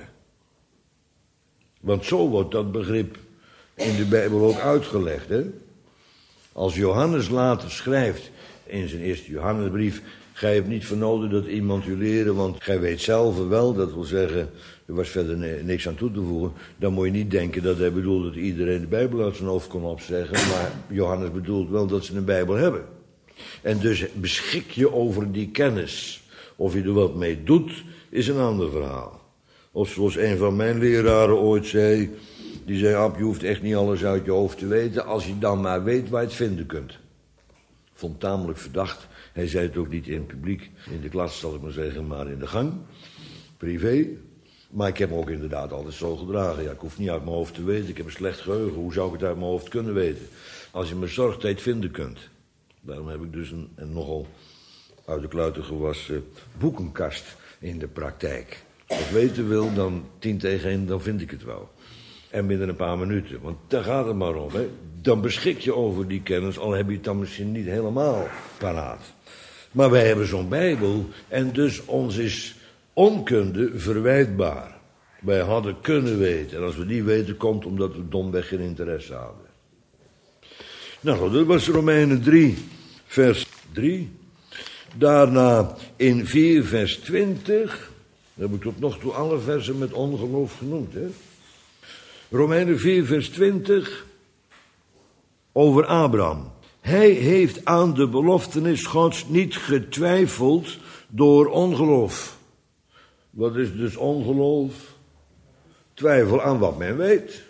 Want zo wordt dat begrip in de Bijbel ook uitgelegd, hè? Als Johannes later schrijft in zijn eerste Johannesbrief, gij hebt niet voor nodig dat iemand u leren, want gij weet zelf wel, dat wil zeggen, er was verder niks aan toe te voegen. Dan moet je niet denken dat hij bedoelt dat iedereen de Bijbel uit zijn hoofd kon opzeggen, maar Johannes bedoelt wel dat ze een Bijbel hebben. En dus beschik je over die kennis. Of je er wat mee doet, is een ander verhaal. Of zoals een van mijn leraren ooit zei, die zei, Ab, je hoeft echt niet alles uit je hoofd te weten, als je dan maar weet waar je het vinden kunt. Vond het tamelijk verdacht. Hij zei het ook niet in het publiek, in de klas zal ik maar zeggen, maar in de gang, privé. Maar ik heb me ook inderdaad altijd zo gedragen. Ja, ik hoef niet uit mijn hoofd te weten, ik heb een slecht geheugen. Hoe zou ik het uit mijn hoofd kunnen weten? Als je me zorgt dat je het vinden kunt. Daarom heb ik dus een nogal uit de kluiten gewassen boekenkast in de praktijk. Als ik weten wil, dan 10 tegen 1, dan vind ik het wel. En binnen een paar minuten, want daar gaat het maar om. Hè. Dan beschik je over die kennis, al heb je het dan misschien niet helemaal paraat. Maar wij hebben zo'n Bijbel en dus ons is onkunde verwijtbaar. Wij hadden kunnen weten. En als we die weten, komt omdat we domweg geen interesse hadden. Nou, dat was Romeinen 3, vers 3. Daarna in 4, vers 20. Dan heb ik tot nog toe alle versen met ongeloof genoemd, hè. Romeinen 4, vers 20. Over Abraham. Hij heeft aan de beloftenis Gods niet getwijfeld door ongeloof. Wat is dus ongeloof? Twijfel aan wat men weet.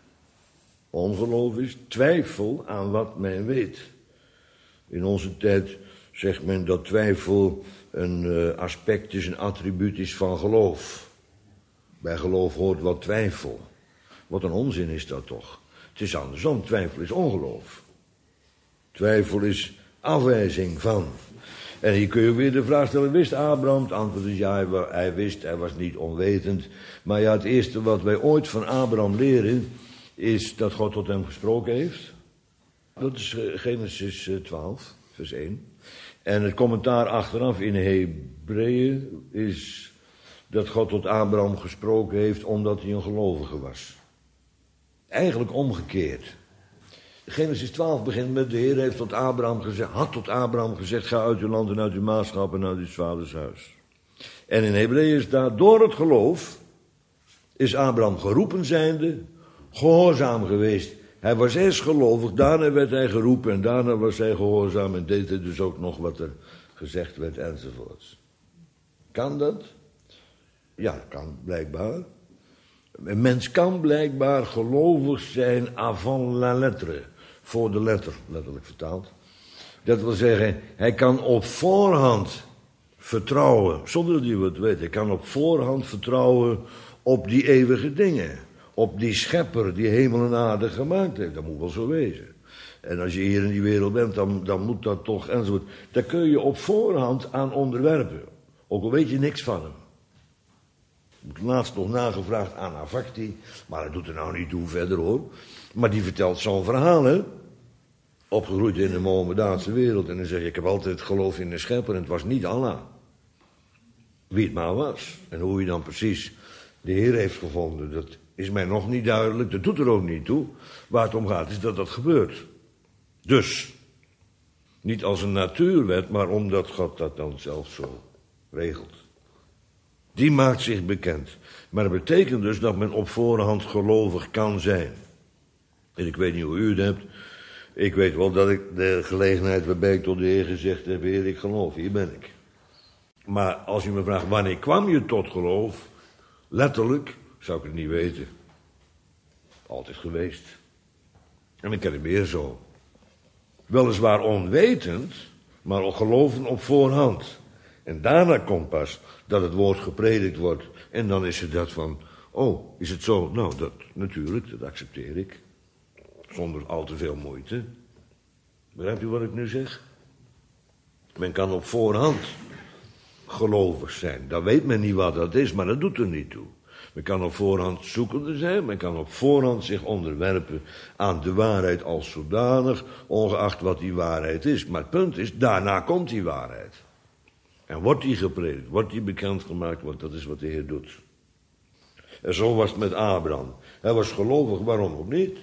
Ongeloof is twijfel aan wat men weet. In onze tijd zegt men dat twijfel een aspect is, een attribuut is van geloof. Bij geloof hoort wat twijfel. Wat een onzin is dat toch? Het is andersom, twijfel is ongeloof. Twijfel is afwijzing van. En hier kun je weer de vraag stellen, wist Abraham? Het antwoord is ja, hij wist, hij was niet onwetend. Maar ja, het eerste wat wij ooit van Abraham leren, is dat God tot hem gesproken heeft. Dat is Genesis 12, vers 1. En het commentaar achteraf in Hebreeën is dat God tot Abraham gesproken heeft omdat hij een gelovige was. Eigenlijk omgekeerd. Genesis 12 begint met de Heer heeft tot Abraham gezegd, had tot Abraham gezegd, ga uit uw land en uit uw maatschap en uit uw vaders huis. En in Hebreeën staat, door het geloof is Abraham geroepen zijnde, gehoorzaam geweest. Hij was eerst gelovig, daarna werd hij geroepen en daarna was hij gehoorzaam en deed hij dus ook nog wat er gezegd werd enzovoorts. Kan dat? Ja, kan blijkbaar. Een mens kan blijkbaar gelovig zijn avant la lettre, voor de letter, letterlijk vertaald. Dat wil zeggen, hij kan op voorhand vertrouwen, zonder dat hij wat weet. Hij kan op voorhand vertrouwen op die eeuwige dingen. Op die schepper die hemel en aarde gemaakt heeft. Dat moet wel zo wezen. En als je hier in die wereld bent, dan moet dat toch enzovoort. Daar kun je op voorhand aan onderwerpen. Ook al weet je niks van hem. Ik heb laatst nog nagevraagd aan Avakti, maar dat doet er nou niet toe verder hoor. Maar die vertelt zo'n verhaal, hè. Opgegroeid in de Mohammedaanse wereld. En dan zeg je, ik heb altijd geloof in de schepper en het was niet Allah. Wie het maar was. En hoe je dan precies de Heer heeft gevonden, dat is mij nog niet duidelijk. Dat doet er ook niet toe. Waar het om gaat is dat dat gebeurt. Dus, niet als een natuurwet, maar omdat God dat dan zelf zo regelt. Die maakt zich bekend. Maar dat betekent dus dat men op voorhand gelovig kan zijn. En ik weet niet hoe u het hebt. Ik weet wel dat ik de gelegenheid waarbij ik tot de Heer gezegd heb, Heer, ik geloof, hier ben ik. Maar als u me vraagt, wanneer kwam je tot geloof? Letterlijk, zou ik het niet weten. Altijd geweest. En ik ken het meer zo. Weliswaar onwetend, maar ook geloven op voorhand. En daarna komt pas dat het woord gepredikt wordt. En dan is het dat van, oh, is het zo? Nou, dat natuurlijk, dat accepteer ik. Zonder al te veel moeite. Begrijpt u wat ik nu zeg? Men kan op voorhand gelovig zijn. Dan weet men niet wat dat is, maar dat doet er niet toe. Men kan op voorhand zoekende zijn, men kan op voorhand zich onderwerpen aan de waarheid als zodanig, ongeacht wat die waarheid is. Maar het punt is, daarna komt die waarheid. En wordt die gepredikt, wordt die bekendgemaakt, want dat is wat de Heer doet. En zo was het met Abraham. Hij was gelovig, waarom ook niet?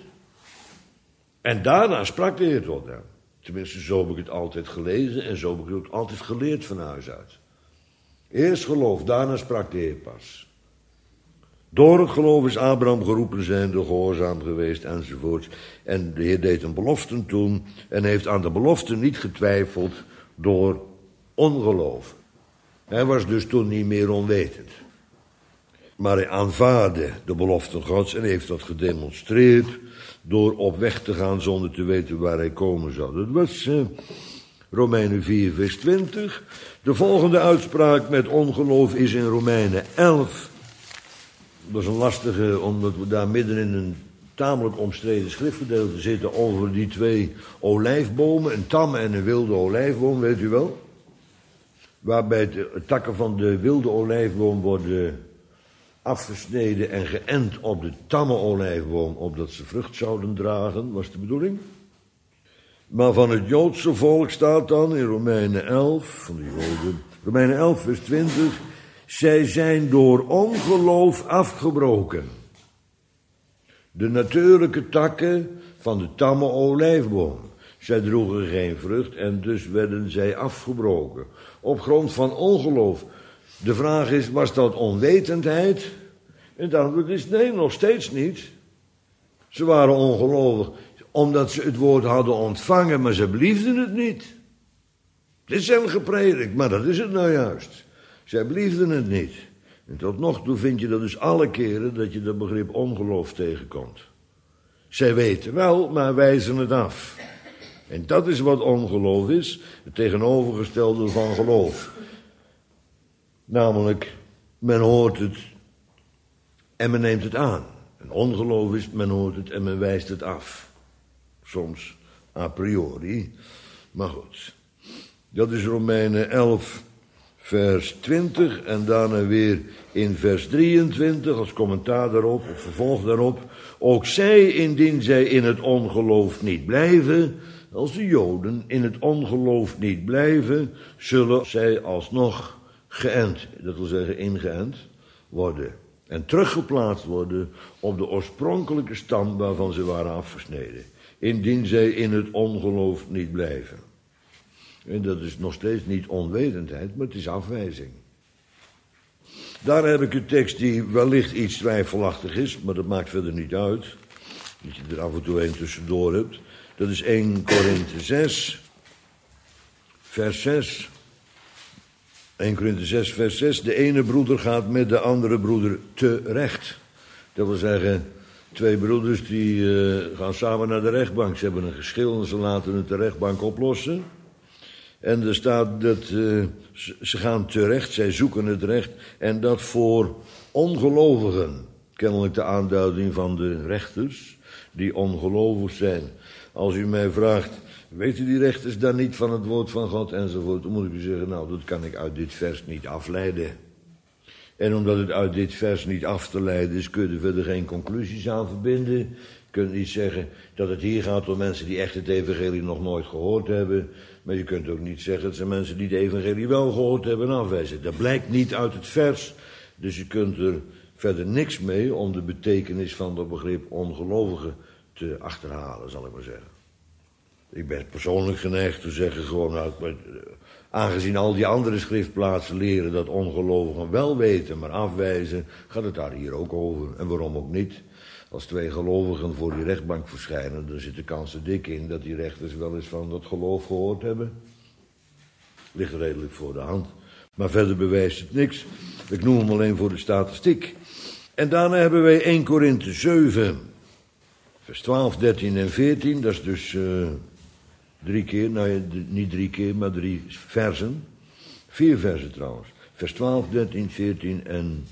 En daarna sprak de Heer tot hem. Tenminste, zo heb ik het altijd gelezen en zo heb ik het ook altijd geleerd van huis uit. Eerst geloof, daarna sprak de Heer pas. Door het geloof is Abraham geroepen zijnde, gehoorzaam geweest enzovoort. En de Heer deed een belofte toen en heeft aan de belofte niet getwijfeld door ongeloof. Hij was dus toen niet meer onwetend. Maar hij aanvaardde de beloften Gods en heeft dat gedemonstreerd door op weg te gaan zonder te weten waar hij komen zou. Dat was Romeinen 4 vers 20. De volgende uitspraak met ongeloof is in Romeinen 11. Dat is een lastige, omdat we daar midden in een tamelijk omstreden schriftgedeelte zitten over die twee olijfbomen, een tamme en een wilde olijfboom, weet u wel? Waarbij de takken van de wilde olijfboom worden afgesneden en geënt op de tamme olijfboom, opdat ze vrucht zouden dragen, was de bedoeling. Maar van het Joodse volk staat dan in Romeinen 11, van de Joden, Romeinen 11 vers 20, zij zijn door ongeloof afgebroken. De natuurlijke takken van de tamme olijfboom. Zij droegen geen vrucht en dus werden zij afgebroken. Op grond van ongeloof. De vraag is, was dat onwetendheid? En het antwoord is nee, nog steeds niet. Ze waren ongelovig omdat ze het woord hadden ontvangen, maar ze beliefden het niet. Het is hen gepredikt, maar dat is het nou juist. Zij beliefden het niet. En tot nog toe vind je dat dus alle keren dat je dat begrip ongeloof tegenkomt. Zij weten wel, maar wijzen het af. En dat is wat ongeloof is, het tegenovergestelde van geloof. Namelijk, men hoort het en men neemt het aan. En ongeloof is, men hoort het en men wijst het af. Soms a priori, maar goed. Dat is Romeinen 11 vers 20 en daarna weer in vers 23 als commentaar daarop, of vervolg daarop. Ook zij, indien zij in het ongeloof niet blijven, als de Joden in het ongeloof niet blijven, zullen zij alsnog geënt, dat wil zeggen ingeënt, worden. En teruggeplaatst worden op de oorspronkelijke stam waarvan ze waren afgesneden. Indien zij in het ongeloof niet blijven. En dat is nog steeds niet onwetendheid, maar het is afwijzing. Daar heb ik een tekst die wellicht iets twijfelachtig is, maar dat maakt verder niet uit. Dat je er af en toe een tussendoor hebt. Dat is 1 Korinthe 6, vers 6. 1 Korinthe 6, vers 6. De ene broeder gaat met de andere broeder terecht. Dat wil zeggen, twee broeders die gaan samen naar de rechtbank. Ze hebben een geschil en ze laten het de rechtbank oplossen. En er staat dat ze gaan terecht, zij zoeken het recht. En dat voor ongelovigen. Kennelijk de aanduiding van de rechters die ongelovig zijn. Als u mij vraagt, weten die rechters dan niet van het woord van God enzovoort, dan moet ik u zeggen, nou, dat kan ik uit dit vers niet afleiden. En omdat het uit dit vers niet af te leiden is, kun je er verder geen conclusies aan verbinden. Je kunt niet zeggen dat het hier gaat om mensen die echt het evangelie nog nooit gehoord hebben. Maar je kunt ook niet zeggen dat ze mensen die het evangelie wel gehoord hebben afwijzen. Dat blijkt niet uit het vers. Dus je kunt er verder niks mee om de betekenis van dat begrip ongelovige te achterhalen, zal ik maar zeggen. Ik ben persoonlijk geneigd te zeggen gewoon, nou, aangezien al die andere schriftplaatsen leren dat ongelovigen wel weten, maar afwijzen, gaat het daar hier ook over. En waarom ook niet? Als 2 gelovigen voor die rechtbank verschijnen, dan zit de kans er dik in dat die rechters wel eens van dat geloof gehoord hebben. Ligt redelijk voor de hand. Maar verder bewijst het niks. Ik noem hem alleen voor de statistiek. En daarna hebben wij 1 Korinthe 7, vers 12, 13 en 14. Dat is dus 3 keer, nou ja, niet 3 keer, maar 3 versen. 4 versen trouwens. Vers 12, 13, 14 en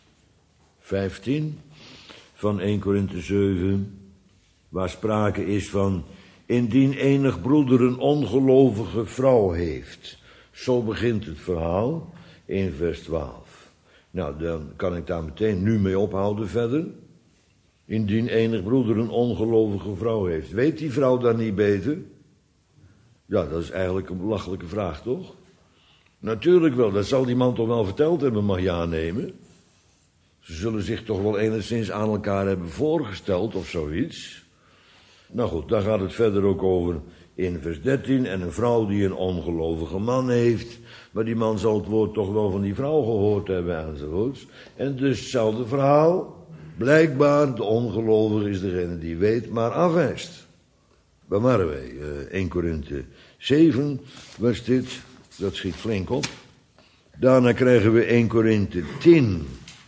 15 van 1 Korinthe 7. Waar sprake is van, indien enig broeder een ongelovige vrouw heeft. Zo begint het verhaal in vers 12. Nou, dan kan ik daar meteen nu mee ophouden verder. Indien enig broeder een ongelovige vrouw heeft. Weet die vrouw dan niet beter? Ja, dat is eigenlijk een belachelijke vraag, toch? Natuurlijk wel, dat zal die man toch wel verteld hebben, mag je aannemen. Ze zullen zich toch wel enigszins aan elkaar hebben voorgesteld of zoiets. Nou goed, daar gaat het verder ook over in vers 13. En een vrouw die een ongelovige man heeft. Maar die man zal het woord toch wel van die vrouw gehoord hebben enzovoorts. En dus hetzelfde verhaal. Blijkbaar, de ongelovige is degene die weet, maar afwijst. Waar waren wij? 1 Korinthe 7 was dit. Dat schiet flink op. Daarna krijgen we 1 Korinthe 10.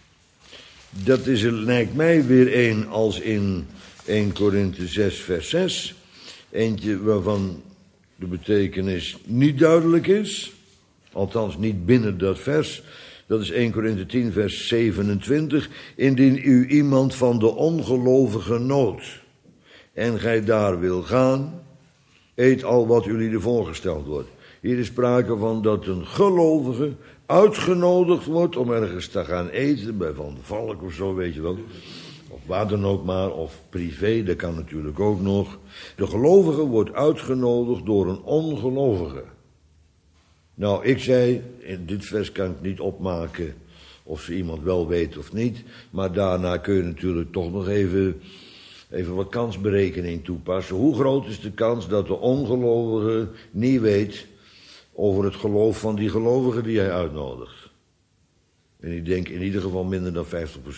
Dat is, lijkt mij, weer een als in 1 Korinthe 6 vers 6. Eentje waarvan de betekenis niet duidelijk is. Althans niet binnen dat vers. Dat is 1 Korinthe 10 vers 27. Indien u iemand van de ongelovige nood en gij daar wil gaan, eet al wat jullie voorgesteld wordt. Hier is sprake van dat een gelovige uitgenodigd wordt om ergens te gaan eten, bij Van de Valk of zo, weet je wel. Of waar dan ook maar, of privé, dat kan natuurlijk ook nog. De gelovige wordt uitgenodigd door een ongelovige. Nou, ik zei, in dit vers kan ik niet opmaken of ze iemand wel weet of niet. Maar daarna kun je natuurlijk toch nog even wat kansberekening toepassen. Hoe groot is de kans dat de ongelovige niet weet over het geloof van die gelovige die hij uitnodigt? En ik denk in ieder geval minder dan 50%.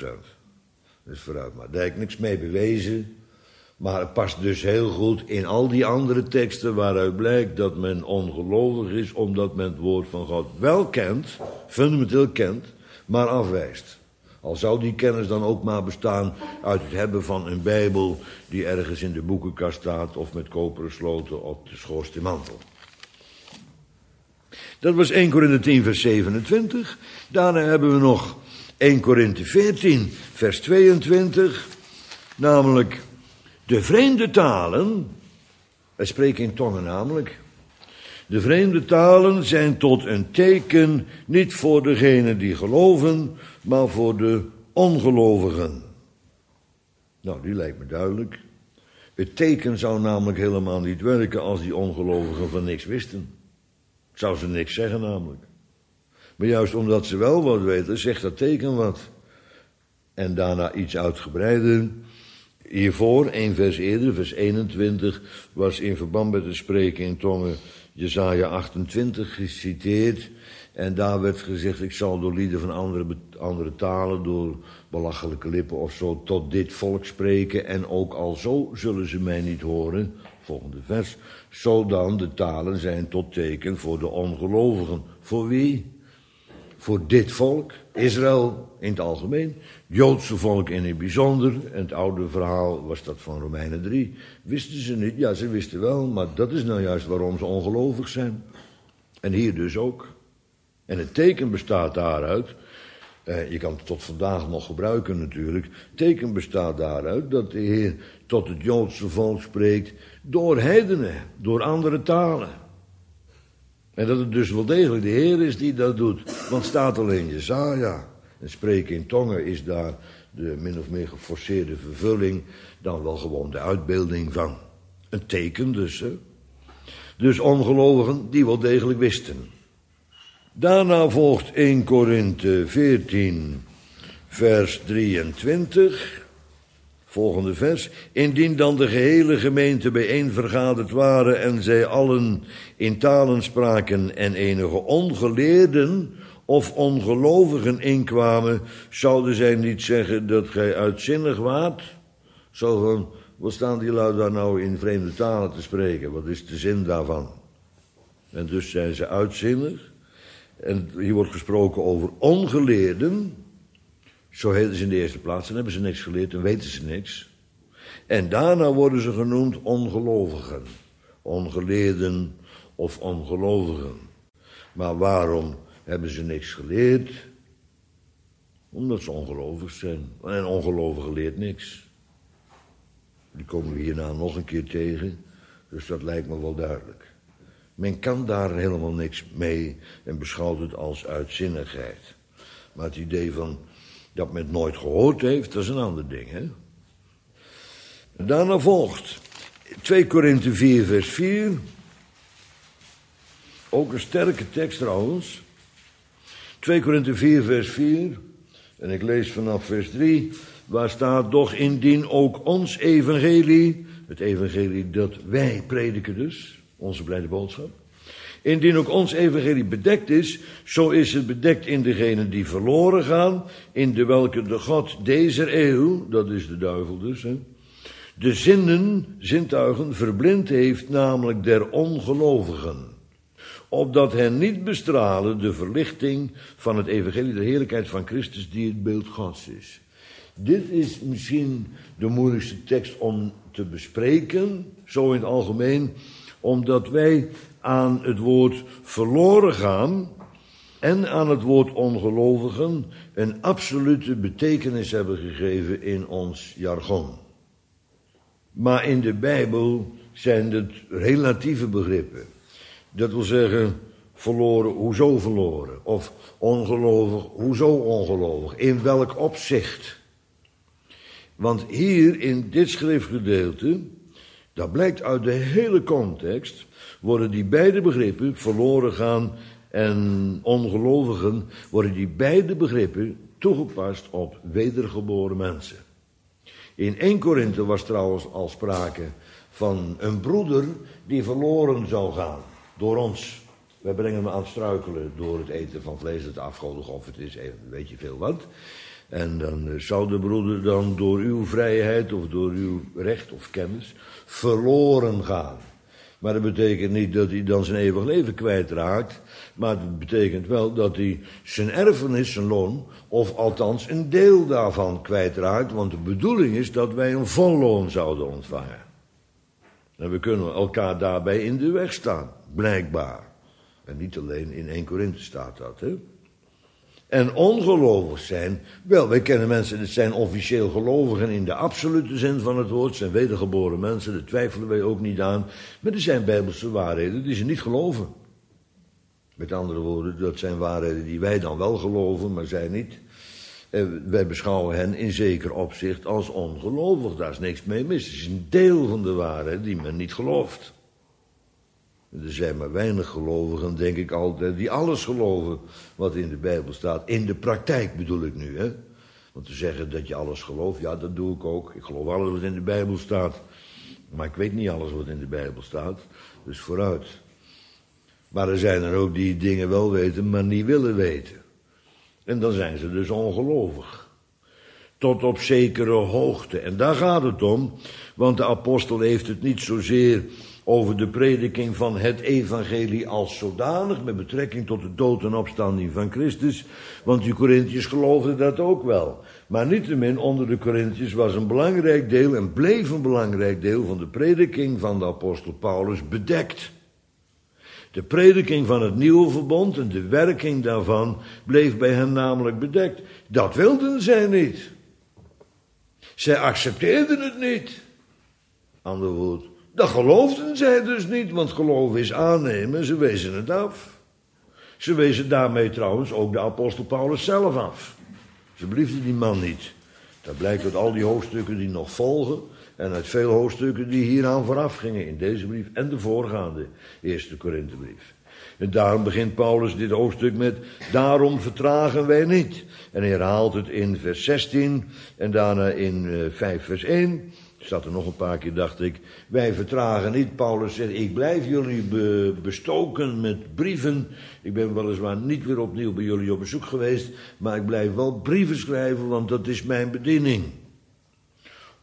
Dus vooruit maar. Daar heb ik niks mee bewezen. Maar het past dus heel goed in al die andere teksten waaruit blijkt dat men ongelovig is, omdat men het woord van God wel kent, fundamenteel kent, maar afwijst. Al zou die kennis dan ook maar bestaan uit het hebben van een Bijbel die ergens in de boekenkast staat of met koperen sloten op de schoorsteenmantel. Dat was 1 Korinthe 10 vers 27. Daarna hebben we nog 1 Korinthe 14 vers 22. Namelijk de vreemde talen. Wij spreken in tongen namelijk. De vreemde talen zijn tot een teken niet voor degenen die geloven, maar voor de ongelovigen. Nou, die lijkt me duidelijk. Het teken zou namelijk helemaal niet werken als die ongelovigen van niks wisten. Zou ze niks zeggen namelijk. Maar juist omdat ze wel wat weten, zegt dat teken wat. En daarna iets uitgebreider. Hiervoor, 1 vers eerder, vers 21, was in verband met het spreken in tongen Jesaja 28 geciteerd. En daar werd gezegd, ik zal door lieden van andere talen, door belachelijke lippen of zo, tot dit volk spreken. En ook al zo zullen ze mij niet horen, volgende vers, zodan de talen zijn tot teken voor de ongelovigen. Voor wie? Voor dit volk, Israël in het algemeen, het Joodse volk in het bijzonder. En het oude verhaal was dat van Romeinen 3. Wisten ze niet? Ja, ze wisten wel, maar dat is nou juist waarom ze ongelovig zijn. En hier dus ook. En het teken bestaat daaruit, je kan het tot vandaag nog gebruiken natuurlijk. Het teken bestaat daaruit dat de Heer tot het Joodse volk spreekt door heidenen, door andere talen. En dat het dus wel degelijk de Heer is die dat doet. Want het staat al in Jesaja. En spreken in tongen is daar de min of meer geforceerde vervulling, dan wel gewoon de uitbeelding van. Een teken dus. Hè? Dus ongelovigen die wel degelijk wisten. Daarna volgt 1 Korinthe 14 vers 23. Volgende vers. Indien dan de gehele gemeente bijeen vergaderd waren en zij allen in talen spraken en enige ongeleerden of ongelovigen inkwamen, zouden zij niet zeggen dat gij uitzinnig waart? Zo van, wat staan die lui daar nou in vreemde talen te spreken? Wat is de zin daarvan? En dus zijn ze uitzinnig. En hier wordt gesproken over ongeleerden. Zo heten ze in de eerste plaats. Dan hebben ze niks geleerd, dan weten ze niks. En daarna worden ze genoemd ongelovigen. Ongeleerden of ongelovigen. Maar waarom hebben ze niks geleerd? Omdat ze ongelovig zijn. En een ongelovige leert niks. Die komen we hierna nog een keer tegen. Dus dat lijkt me wel duidelijk. Men kan daar helemaal niks mee en beschouwt het als uitzinnigheid. Maar het idee van dat men het nooit gehoord heeft, dat is een ander ding, hè? En daarna volgt 2 Korinthe 4 vers 4. Ook een sterke tekst trouwens. 2 Korinthe 4 vers 4. En ik lees vanaf vers 3. Waar staat: doch indien ook ons evangelie, het evangelie dat wij prediken dus, onze blijde boodschap. Indien ook ons evangelie bedekt is, zo is het bedekt in degenen die verloren gaan, in de welke de God deze eeuw, dat is de duivel dus, hè, de zintuigen verblind heeft, namelijk der ongelovigen. Opdat hen niet bestralen de verlichting van het evangelie, de heerlijkheid van Christus, die het beeld Gods is. Dit is misschien de moeilijkste tekst om te bespreken, zo in het algemeen, omdat wij aan het woord verloren gaan en aan het woord ongelovigen een absolute betekenis hebben gegeven in ons jargon. Maar in de Bijbel zijn het relatieve begrippen. Dat wil zeggen, verloren, hoezo verloren? Of ongelovig, hoezo ongelovig? In welk opzicht? Want hier in dit schriftgedeelte, dat blijkt uit de hele context, worden die beide begrippen, verloren gaan en ongelovigen, worden die beide begrippen toegepast op wedergeboren mensen. In 1 Korinthe was trouwens al sprake van een broeder die verloren zou gaan door ons. Wij brengen hem aan het struikelen door het eten van vlees, het afgodig of het is even weet je veel wat. En dan zou de broeder dan door uw vrijheid of door uw recht of kennis verloren gaan. Maar dat betekent niet dat hij dan zijn eeuwig leven kwijtraakt. Maar het betekent wel dat hij zijn erfenis, zijn loon, of althans een deel daarvan kwijtraakt. Want de bedoeling is dat wij een vol loon zouden ontvangen. En we kunnen elkaar daarbij in de weg staan, blijkbaar. En niet alleen in 1 Korinthe staat dat, hè. En ongelovig zijn, wel, wij kennen mensen, het zijn officieel gelovigen in de absolute zin van het woord, zijn wedergeboren mensen, daar twijfelen wij ook niet aan. Maar er zijn bijbelse waarheden die ze niet geloven. Met andere woorden, dat zijn waarheden die wij dan wel geloven, maar zij niet. Wij beschouwen hen in zeker opzicht als ongelovig, daar is niks mee mis. Het is een deel van de waarheid die men niet gelooft. Er zijn maar weinig gelovigen, denk ik altijd, die alles geloven wat in de Bijbel staat. In de praktijk bedoel ik nu, hè. Want te zeggen dat je alles gelooft, ja, dat doe ik ook. Ik geloof alles wat in de Bijbel staat. Maar ik weet niet alles wat in de Bijbel staat, dus vooruit. Maar er zijn er ook die dingen wel weten, maar niet willen weten. En dan zijn ze dus ongelovig. Tot op zekere hoogte. En daar gaat het om, want de apostel heeft het niet zozeer over de prediking van het evangelie als zodanig, met betrekking tot de dood en opstanding van Christus, want die Korinthiërs geloofden dat ook wel. Maar niettemin, onder de Korinthiërs was een belangrijk deel, en bleef een belangrijk deel van de prediking van de apostel Paulus bedekt. De prediking van het nieuwe verbond en de werking daarvan bleef bij hen namelijk bedekt. Dat wilden zij niet. Zij accepteerden het niet. Ander woord. Dat geloofden zij dus niet, want geloof is aannemen, ze wezen het af. Ze wezen daarmee trouwens ook de apostel Paulus zelf af. Ze beliefden die man niet. Dat blijkt uit al die hoofdstukken die nog volgen en uit veel hoofdstukken die hieraan vooraf gingen in deze brief en de voorgaande eerste Korinthebrief. En daarom begint Paulus dit hoofdstuk met: daarom vertragen wij niet. En hij herhaalt het in vers 16 en daarna in 5 vers 1. Staat er nog een paar keer, dacht ik. Wij vertragen niet. Paulus zegt: ik blijf jullie bestoken met brieven. Ik ben weliswaar niet weer opnieuw bij jullie op bezoek geweest, maar ik blijf wel brieven schrijven, want dat is mijn bediening.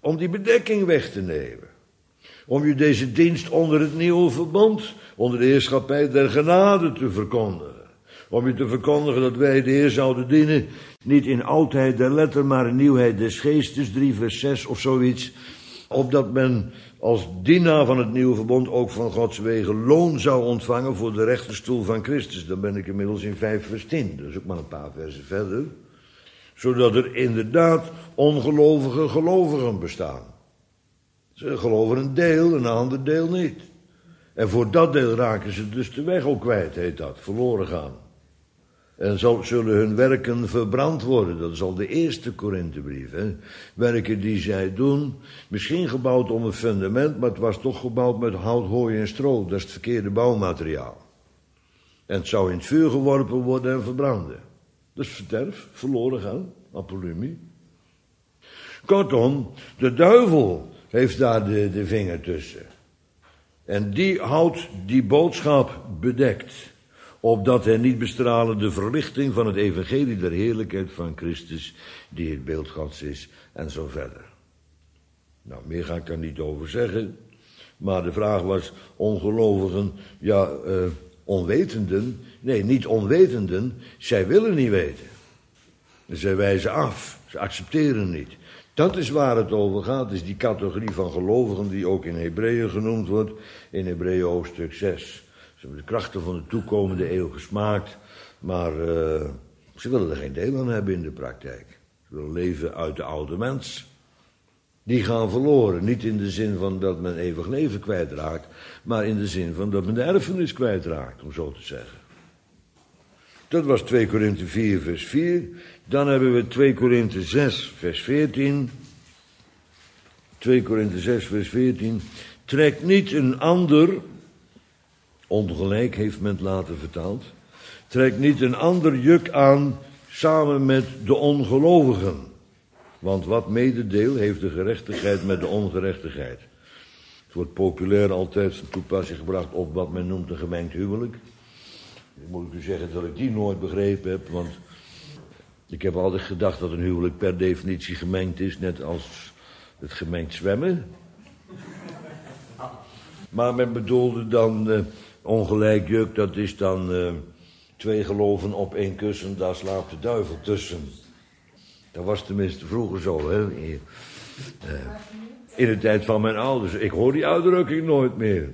om die bedekking weg te nemen. Om je deze dienst onder het nieuwe verbond, onder de heerschappij der genade te verkondigen. Om je te verkondigen dat wij de Heer zouden dienen, niet in oudheid der letter, maar in nieuwheid des geestes, 3 vers 6 of zoiets. Opdat men als dienaar van het nieuwe verbond ook van Gods wegen loon zou ontvangen voor de rechterstoel van Christus. Dan ben ik inmiddels in 5 vers 10, dus ook maar een paar versen verder. Zodat er inderdaad ongelovige gelovigen bestaan. Ze geloven een deel, een ander deel niet. En voor dat deel raken ze dus de weg ook kwijt, heet dat, verloren gaan. En zullen hun werken verbrand worden. Dat is al de eerste Korinthebrief. Werken die zij doen, misschien gebouwd om een fundament, maar het was toch gebouwd met hout, hooi en stro. Dat is het verkeerde bouwmateriaal. En het zou in het vuur geworpen worden en verbranden. Dat is verderf, verloren gaan, apolumie. Kortom, de duivel heeft daar de vinger tussen. En die houdt die boodschap bedekt, opdat hij niet bestralen de verlichting van het evangelie der heerlijkheid van Christus, die het beeld Gods is, en zo verder. Nou, meer ga ik daar niet over zeggen, maar de vraag was, ongelovigen, onwetenden, nee, niet onwetenden, zij willen niet weten. Zij wijzen af, ze accepteren niet. Dat is waar het over gaat, is die categorie van gelovigen die ook in Hebreeën genoemd wordt, in Hebreeën hoofdstuk 6. Ze hebben de krachten van de toekomende eeuw gesmaakt, maar ze willen er geen deel aan hebben in de praktijk. Ze willen leven uit de oude mens. Die gaan verloren, niet in de zin van dat men eeuwig leven kwijtraakt, maar in de zin van dat men de erfenis kwijtraakt, om zo te zeggen. Dat was 2 Korinthe 4 vers 4. Dan hebben we 2 Korinthe 6 vers 14. 2 Korinthe 6 vers 14. Trek niet een ander, ongelijk heeft men het later vertaald. Trek niet een ander juk aan samen met de ongelovigen. Want wat mededeel heeft de gerechtigheid met de ongerechtigheid. Het wordt populair altijd van toepassing gebracht op wat men noemt een gemengd huwelijk. Moet ik u zeggen dat ik die nooit begrepen heb, want ik heb altijd gedacht dat een huwelijk per definitie gemengd is, net als het gemengd zwemmen. Maar men bedoelde dan ongelijk juk, dat is dan 2 geloven op 1 kussen, daar slaapt de duivel tussen. Dat was tenminste vroeger zo, hè. In de tijd van mijn ouders. Ik hoor die uitdrukking nooit meer.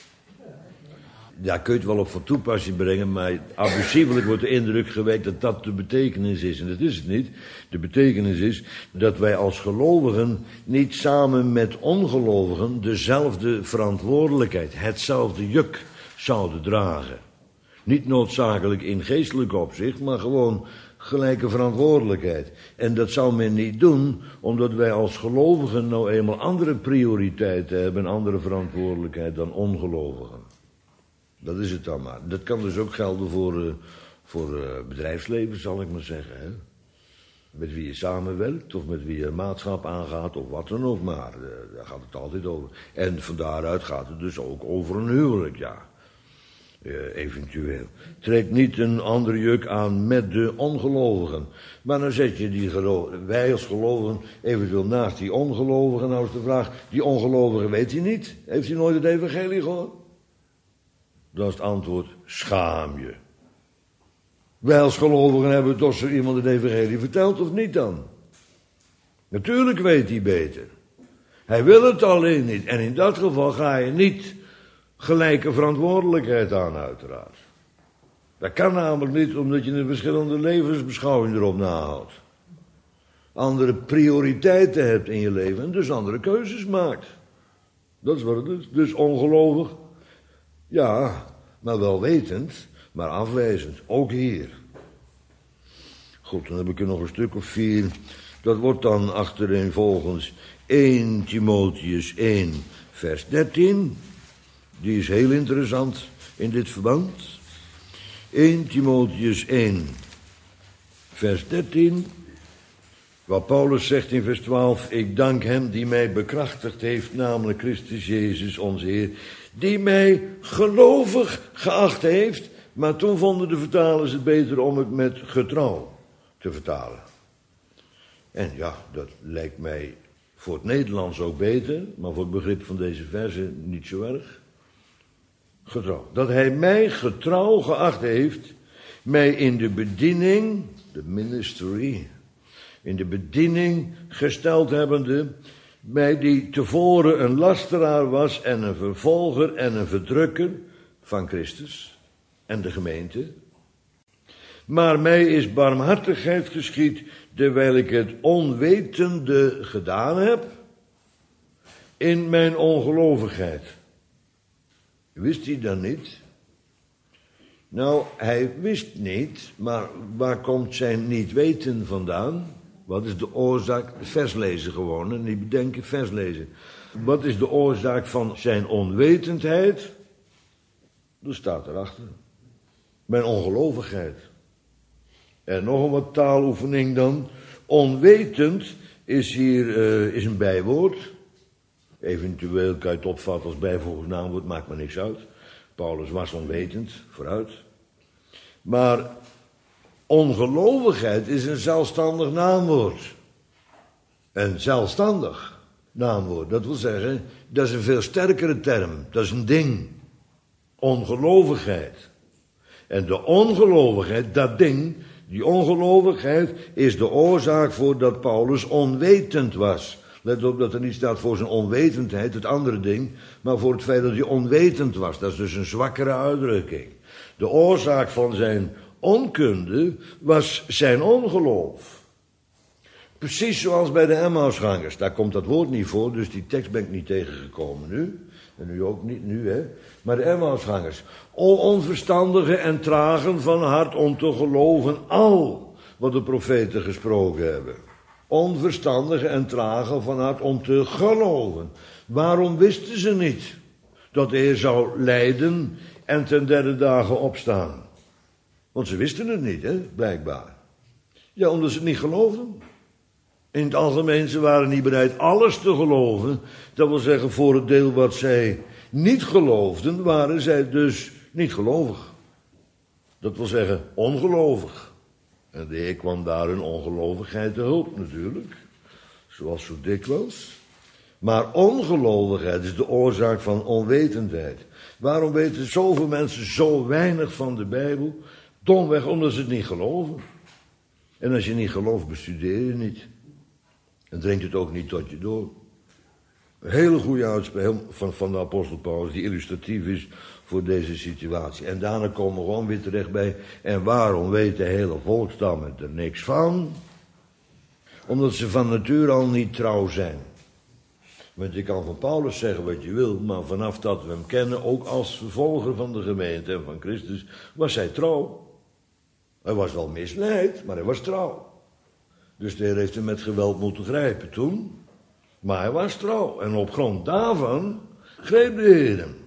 Daar kun je het wel op van toepassing brengen, maar abusievelijk wordt de indruk gewekt dat dat de betekenis is. En dat is het niet. De betekenis is dat wij als gelovigen niet samen met ongelovigen dezelfde verantwoordelijkheid, hetzelfde juk zouden dragen. Niet noodzakelijk in geestelijk opzicht, maar gewoon gelijke verantwoordelijkheid. En dat zou men niet doen, omdat wij als gelovigen nou eenmaal andere prioriteiten hebben, andere verantwoordelijkheid dan ongelovigen. Dat is het dan maar. Dat kan dus ook gelden voor bedrijfsleven, zal ik maar zeggen. Hè? Met wie je samenwerkt, of met wie je een maatschap aangaat, of wat dan ook maar. Daar gaat het altijd over. En van daaruit gaat het dus ook over een huwelijk, ja. Eventueel. Trek niet een ander juk aan met de ongelovigen. Maar dan zet je wij als gelovigen eventueel naast die ongelovigen. Nou is de vraag, die ongelovigen weet hij niet? Heeft hij nooit het evangelie gehoord? Dan is het antwoord, schaam je. Wij als gelovigen hebben toch zo iemand het evangelie verteld of niet dan? Natuurlijk weet hij beter. Hij wil het alleen niet. En in dat geval ga je niet gelijke verantwoordelijkheid aan, uiteraard. Dat kan namelijk niet, omdat je een verschillende levensbeschouwing erop nahoudt. Andere prioriteiten hebt in je leven en dus andere keuzes maakt. Dat is wat het is. Dus ongelovig. Ja, maar wel wetend, maar afwijzend. Ook hier. Goed, dan heb ik er nog een stuk of 4. Dat wordt dan achtereenvolgens 1 Timotheus 1 vers 13. Die is heel interessant in dit verband. 1 Timotheus 1 vers 13. Wat Paulus zegt in vers 12. Ik dank hem die mij bekrachtigd heeft, namelijk Christus Jezus onze Heer, die mij gelovig geacht heeft, maar toen vonden de vertalers het beter om het met getrouw te vertalen. En ja, dat lijkt mij Voor het Nederlands ook beter, maar voor het begrip van deze verse niet zo erg. Getrouw. Dat hij mij getrouw geacht heeft, mij in de bediening, de ministry, in de bediening gesteld hebbende, mij die tevoren een lasteraar was en een vervolger en een verdrukker van Christus en de gemeente. Maar mij is barmhartigheid geschied, terwijl ik het onwetende gedaan heb, in mijn ongelovigheid. Wist hij dat niet? Nou, hij wist niet, maar waar komt zijn niet weten vandaan? Wat is de oorzaak? Vers lezen gewoon, en niet bedenken, vers lezen. Wat is de oorzaak van zijn onwetendheid? Dat staat erachter. Mijn ongelovigheid. En nog een wat taaloefening dan. Onwetend is hier is een bijwoord. Eventueel kan je het opvatten als bijvoeglijk naamwoord, maakt maar niks uit. Paulus was onwetend, vooruit. Maar ongelovigheid is een zelfstandig naamwoord. Een zelfstandig naamwoord. Dat wil zeggen, dat is een veel sterkere term. Dat is een ding. Ongelovigheid. En de ongelovigheid, dat ding, die ongelovigheid is de oorzaak voor dat Paulus onwetend was. Let op dat er niet staat voor zijn onwetendheid, het andere ding, maar voor het feit dat hij onwetend was. Dat is dus een zwakkere uitdrukking. De oorzaak van zijn onkunde was zijn ongeloof. Precies zoals bij de Emmausgangers. Daar komt dat woord niet voor, dus die tekst ben ik niet tegengekomen nu. En nu ook niet, nu hè. Maar de Emmausgangers. O onverstandigen en tragen van hart om te geloven al wat de profeten gesproken hebben. Onverstandigen en tragen van hart om te geloven. Waarom wisten ze niet dat de Heer zou lijden en ten derde dagen opstaan? Want ze wisten het niet, hè, blijkbaar. Ja, omdat ze het niet geloofden. In het algemeen, ze waren niet bereid alles te geloven. Dat wil zeggen, voor het deel wat zij niet geloofden, waren zij dus niet gelovig. Dat wil zeggen, ongelovig. En de Heer kwam daar hun ongelovigheid te hulp natuurlijk. Zoals zo dikwijls. Maar ongelovigheid is de oorzaak van onwetendheid. Waarom weten zoveel mensen zo weinig van de Bijbel? Domweg omdat ze het niet geloven. En als je niet gelooft, bestudeer je niet. En dringt het ook niet tot je door. Een hele goede uitspraak van de apostel Paulus, die illustratief is voor deze situatie. En daarna komen we gewoon weer terecht bij, en waarom weet de hele volkstammen er niks van? Omdat ze van nature al niet trouw zijn. Want je kan van Paulus zeggen wat je wil, maar vanaf dat we hem kennen, ook als vervolger van de gemeente en van Christus, was hij trouw. Hij was wel misleid, maar hij was trouw. Dus de Heer heeft hem met geweld moeten grijpen toen. Maar hij was trouw. En op grond daarvan greep de Heer hem.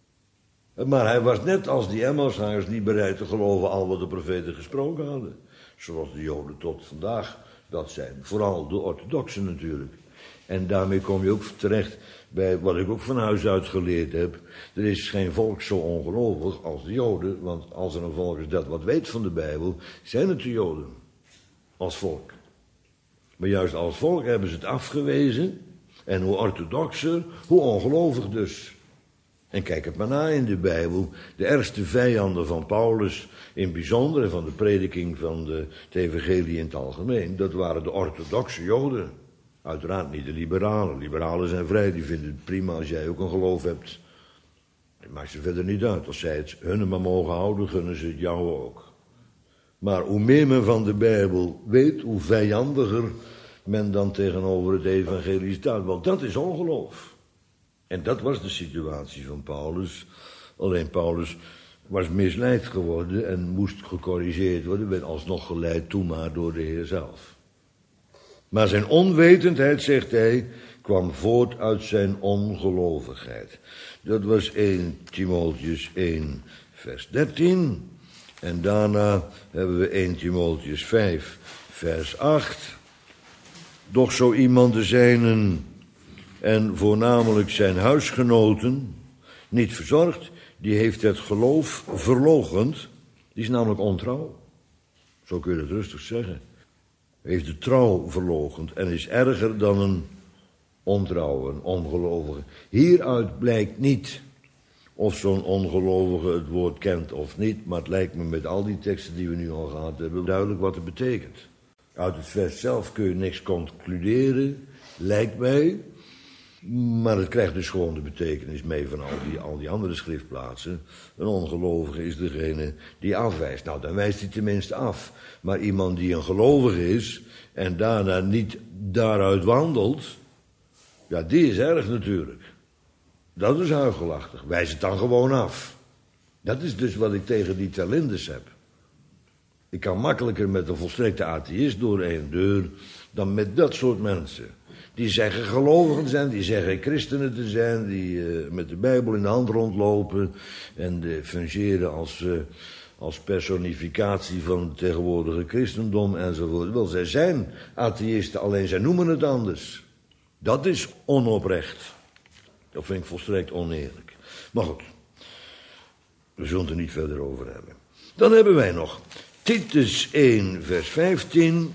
Maar hij was net als die Emmausgangers niet bereid te geloven al wat de profeten gesproken hadden. Zoals de Joden tot vandaag dat zijn. Vooral de orthodoxen natuurlijk. En daarmee kom je ook terecht bij wat ik ook van huis uit geleerd heb. Er is geen volk zo ongelovig als de Joden. Want als er een volk is dat wat weet van de Bijbel, zijn het de Joden. Als volk. Maar juist als volk hebben ze het afgewezen. En hoe orthodoxer, hoe ongelovig dus. En kijk het maar na in de Bijbel. De ergste vijanden van Paulus, in bijzonder, en van de prediking van het evangelie in het algemeen, dat waren de orthodoxe Joden. Uiteraard niet de liberalen. Liberalen zijn vrij, die vinden het prima als jij ook een geloof hebt. Het maakt ze verder niet uit. Als zij het hunne maar mogen houden, gunnen ze het jou ook. Maar hoe meer men van de Bijbel weet, hoe vijandiger men dan tegenover het evangelie staat. Want dat is ongeloof. En dat was de situatie van Paulus. Alleen Paulus was misleid geworden en moest gecorrigeerd worden. Werd alsnog geleid toe maar door de Heer zelf. Maar zijn onwetendheid, zegt hij, kwam voort uit zijn ongelovigheid. Dat was 1 Timotheüs 1 vers 13. En daarna hebben we 1 Timotheüs 5 vers 8. Doch zo iemand de zijnen en voornamelijk zijn huisgenoten niet verzorgt, die heeft het geloof verloochend. Die is namelijk ontrouw. Zo kun je het rustig zeggen. Heeft de trouw verloochend en is erger dan een ontrouw, een ongelovige. Hieruit blijkt niet of zo'n ongelovige het woord kent of niet, maar het lijkt me met al die teksten die we nu al gehad hebben duidelijk wat het betekent. Uit het vers zelf kun je niks concluderen, lijkt mij, maar het krijgt dus gewoon de betekenis mee van al die andere schriftplaatsen. Een ongelovige is degene die afwijst. Nou, dan wijst hij tenminste af. Maar iemand die een gelovige is en daarna niet daaruit wandelt, ja, die is erg natuurlijk. Dat is huichelachtig. Wijs het dan gewoon af. Dat is dus wat ik tegen die Terlinders heb. Ik kan makkelijker met een volstrekte atheïst door één deur dan met dat soort mensen. Die zeggen gelovigen zijn, die zeggen christenen te zijn, die met de Bijbel in de hand rondlopen en fungeren als personificatie van het tegenwoordige christendom enzovoort. Wel, zij zijn atheïsten, alleen zij noemen het anders. Dat is onoprecht. Dat vind ik volstrekt oneerlijk. Maar goed, we zullen het er niet verder over hebben. Dan hebben wij nog Titus 1, vers 15.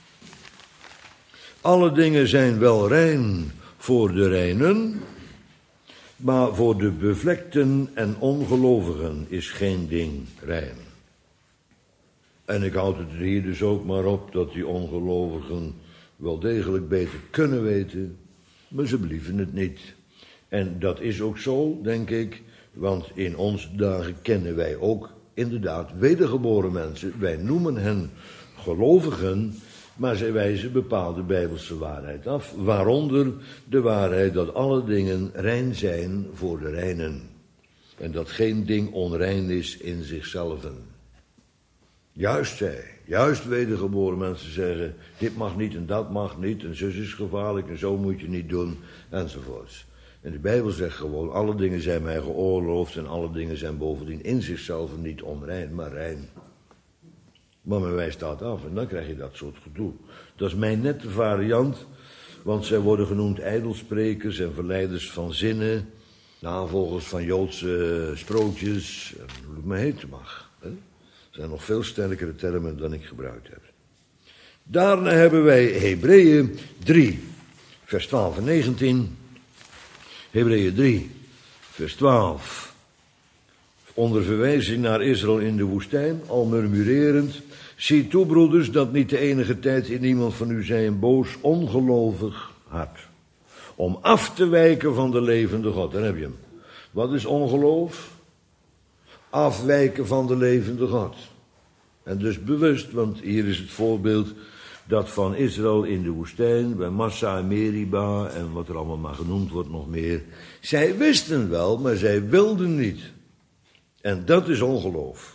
Alle dingen zijn wel rein voor de reinen, maar voor de bevlekten en ongelovigen is geen ding rein. En ik houd het er hier dus ook maar op dat die ongelovigen wel degelijk beter kunnen weten, maar ze believen het niet. En dat is ook zo, denk ik, want in onze dagen kennen wij ook inderdaad wedergeboren mensen. Wij noemen hen gelovigen, maar zij wijzen bepaalde bijbelse waarheid af. Waaronder de waarheid dat alle dingen rein zijn voor de reinen. En dat geen ding onrein is in zichzelf. Juist wedergeboren mensen zeggen, dit mag niet en dat mag niet, en zus is gevaarlijk en zo moet je niet doen, enzovoorts. En de Bijbel zegt gewoon, alle dingen zijn mij geoorloofd en alle dingen zijn bovendien in zichzelf niet onrein, maar rein. Maar men wijst dat af en dan krijg je dat soort gedoe. Dat is mijn nette variant, want zij worden genoemd ijdelsprekers en verleiders van zinnen, navolgers van Joodse sprookjes, hoe het maar heten mag. Hè? Er zijn nog veel sterkere termen dan ik gebruikt heb. Daarna hebben wij Hebreeën 3, vers 12 en 19. Hebreeën 3, vers 12. Onder verwijzing naar Israël in de woestijn, al murmurerend. Zie toe, broeders, dat niet de enige tijd in iemand van u zij een boos, ongelovig hart. Om af te wijken van de levende God. Daar heb je hem. Wat is ongeloof? Afwijken van de levende God. En dus bewust, want hier is het voorbeeld dat van Israël in de woestijn, bij Massa en Meriba en wat er allemaal maar genoemd wordt nog meer. Zij wisten wel, maar zij wilden niet. En dat is ongeloof.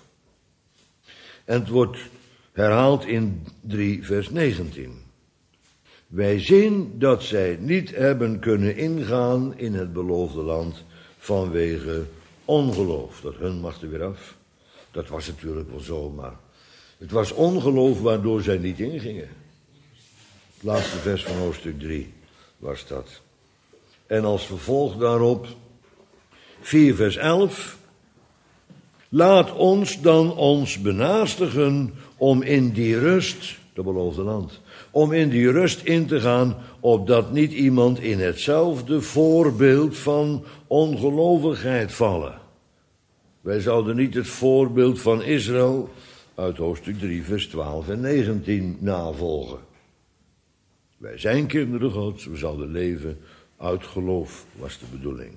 En het wordt herhaald in 3 vers 19. Wij zien dat zij niet hebben kunnen ingaan in het beloofde land vanwege ongeloof. Dat hun mag er weer af. Dat was natuurlijk wel zo, maar het was ongeloof waardoor zij niet ingingen. Het laatste vers van hoofdstuk 3 was dat. En als vervolg daarop 4 vers 11. Laat ons dan ons benaastigen om in die rust, de beloofde land, om in die rust in te gaan, opdat niet iemand in hetzelfde voorbeeld van ongelovigheid vallen. Wij zouden niet het voorbeeld van Israël uit hoofdstuk 3 vers 12 en 19 navolgen. Wij zijn kinderen Gods, we zouden leven uit geloof, was de bedoeling.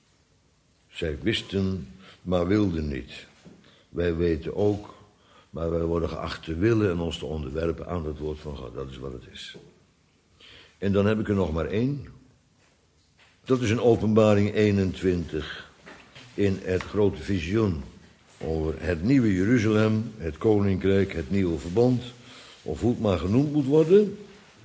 Zij wisten, maar wilden niet. Wij weten ook, maar wij worden geacht te willen en ons te onderwerpen aan het woord van God. Dat is wat het is. En dan heb ik er nog maar één. Dat is in Openbaring 21. In het grote visioen over het nieuwe Jeruzalem, het koninkrijk, het nieuwe verbond, of hoe het maar genoemd moet worden.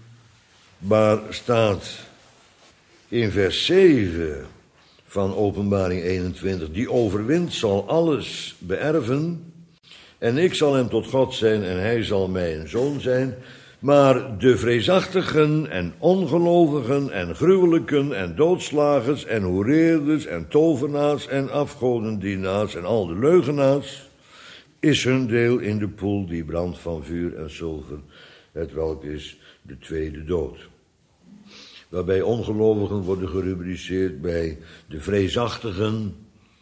Maar staat in vers 7 van Openbaring 21, die overwint zal alles beërven, en ik zal hem tot God zijn en hij zal mij een zoon zijn. Maar de vreesachtigen en ongelovigen en gruwelijken en doodslagers en hoereerders en tovenaars en afgodendienaars en al de leugenaars is hun deel in de poel die brandt van vuur en zilver, hetwelk is de tweede dood. waarbij ongelovigen worden gerubriceerd bij de vreesachtigen.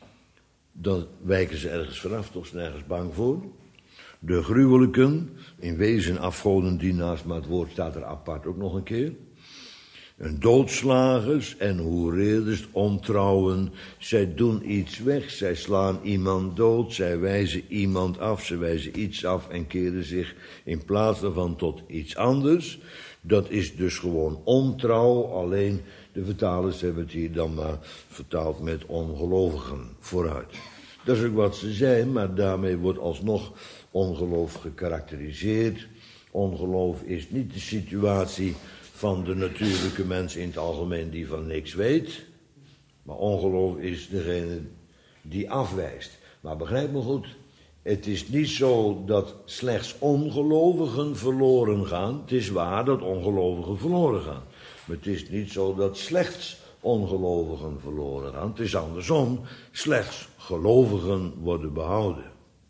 Dan wijken ze ergens vanaf, toch nergens bang voor. De gruwelijken, in wezen afgodendienaars, maar het woord staat er apart ook nog een keer. En doodslagers en hoereerders, ontrouwen. Zij doen iets weg, zij slaan iemand dood, zij wijzen iemand af, zij wijzen iets af en keren zich in plaats daarvan tot iets anders. Dat is dus gewoon ontrouw, alleen de vertalers hebben het hier dan maar vertaald met ongelovigen vooruit. Dat is ook wat ze zijn, maar daarmee wordt alsnog ongeloof gekarakteriseerd. Ongeloof is niet de situatie van de natuurlijke mens in het algemeen die van niks weet. Maar ongeloof is degene die afwijst. Maar begrijp me goed, het is niet zo dat slechts ongelovigen verloren gaan. Het is waar dat ongelovigen verloren gaan. Maar het is niet zo dat slechts ongelovigen verloren gaan. Het is andersom, slechts gelovigen worden behouden.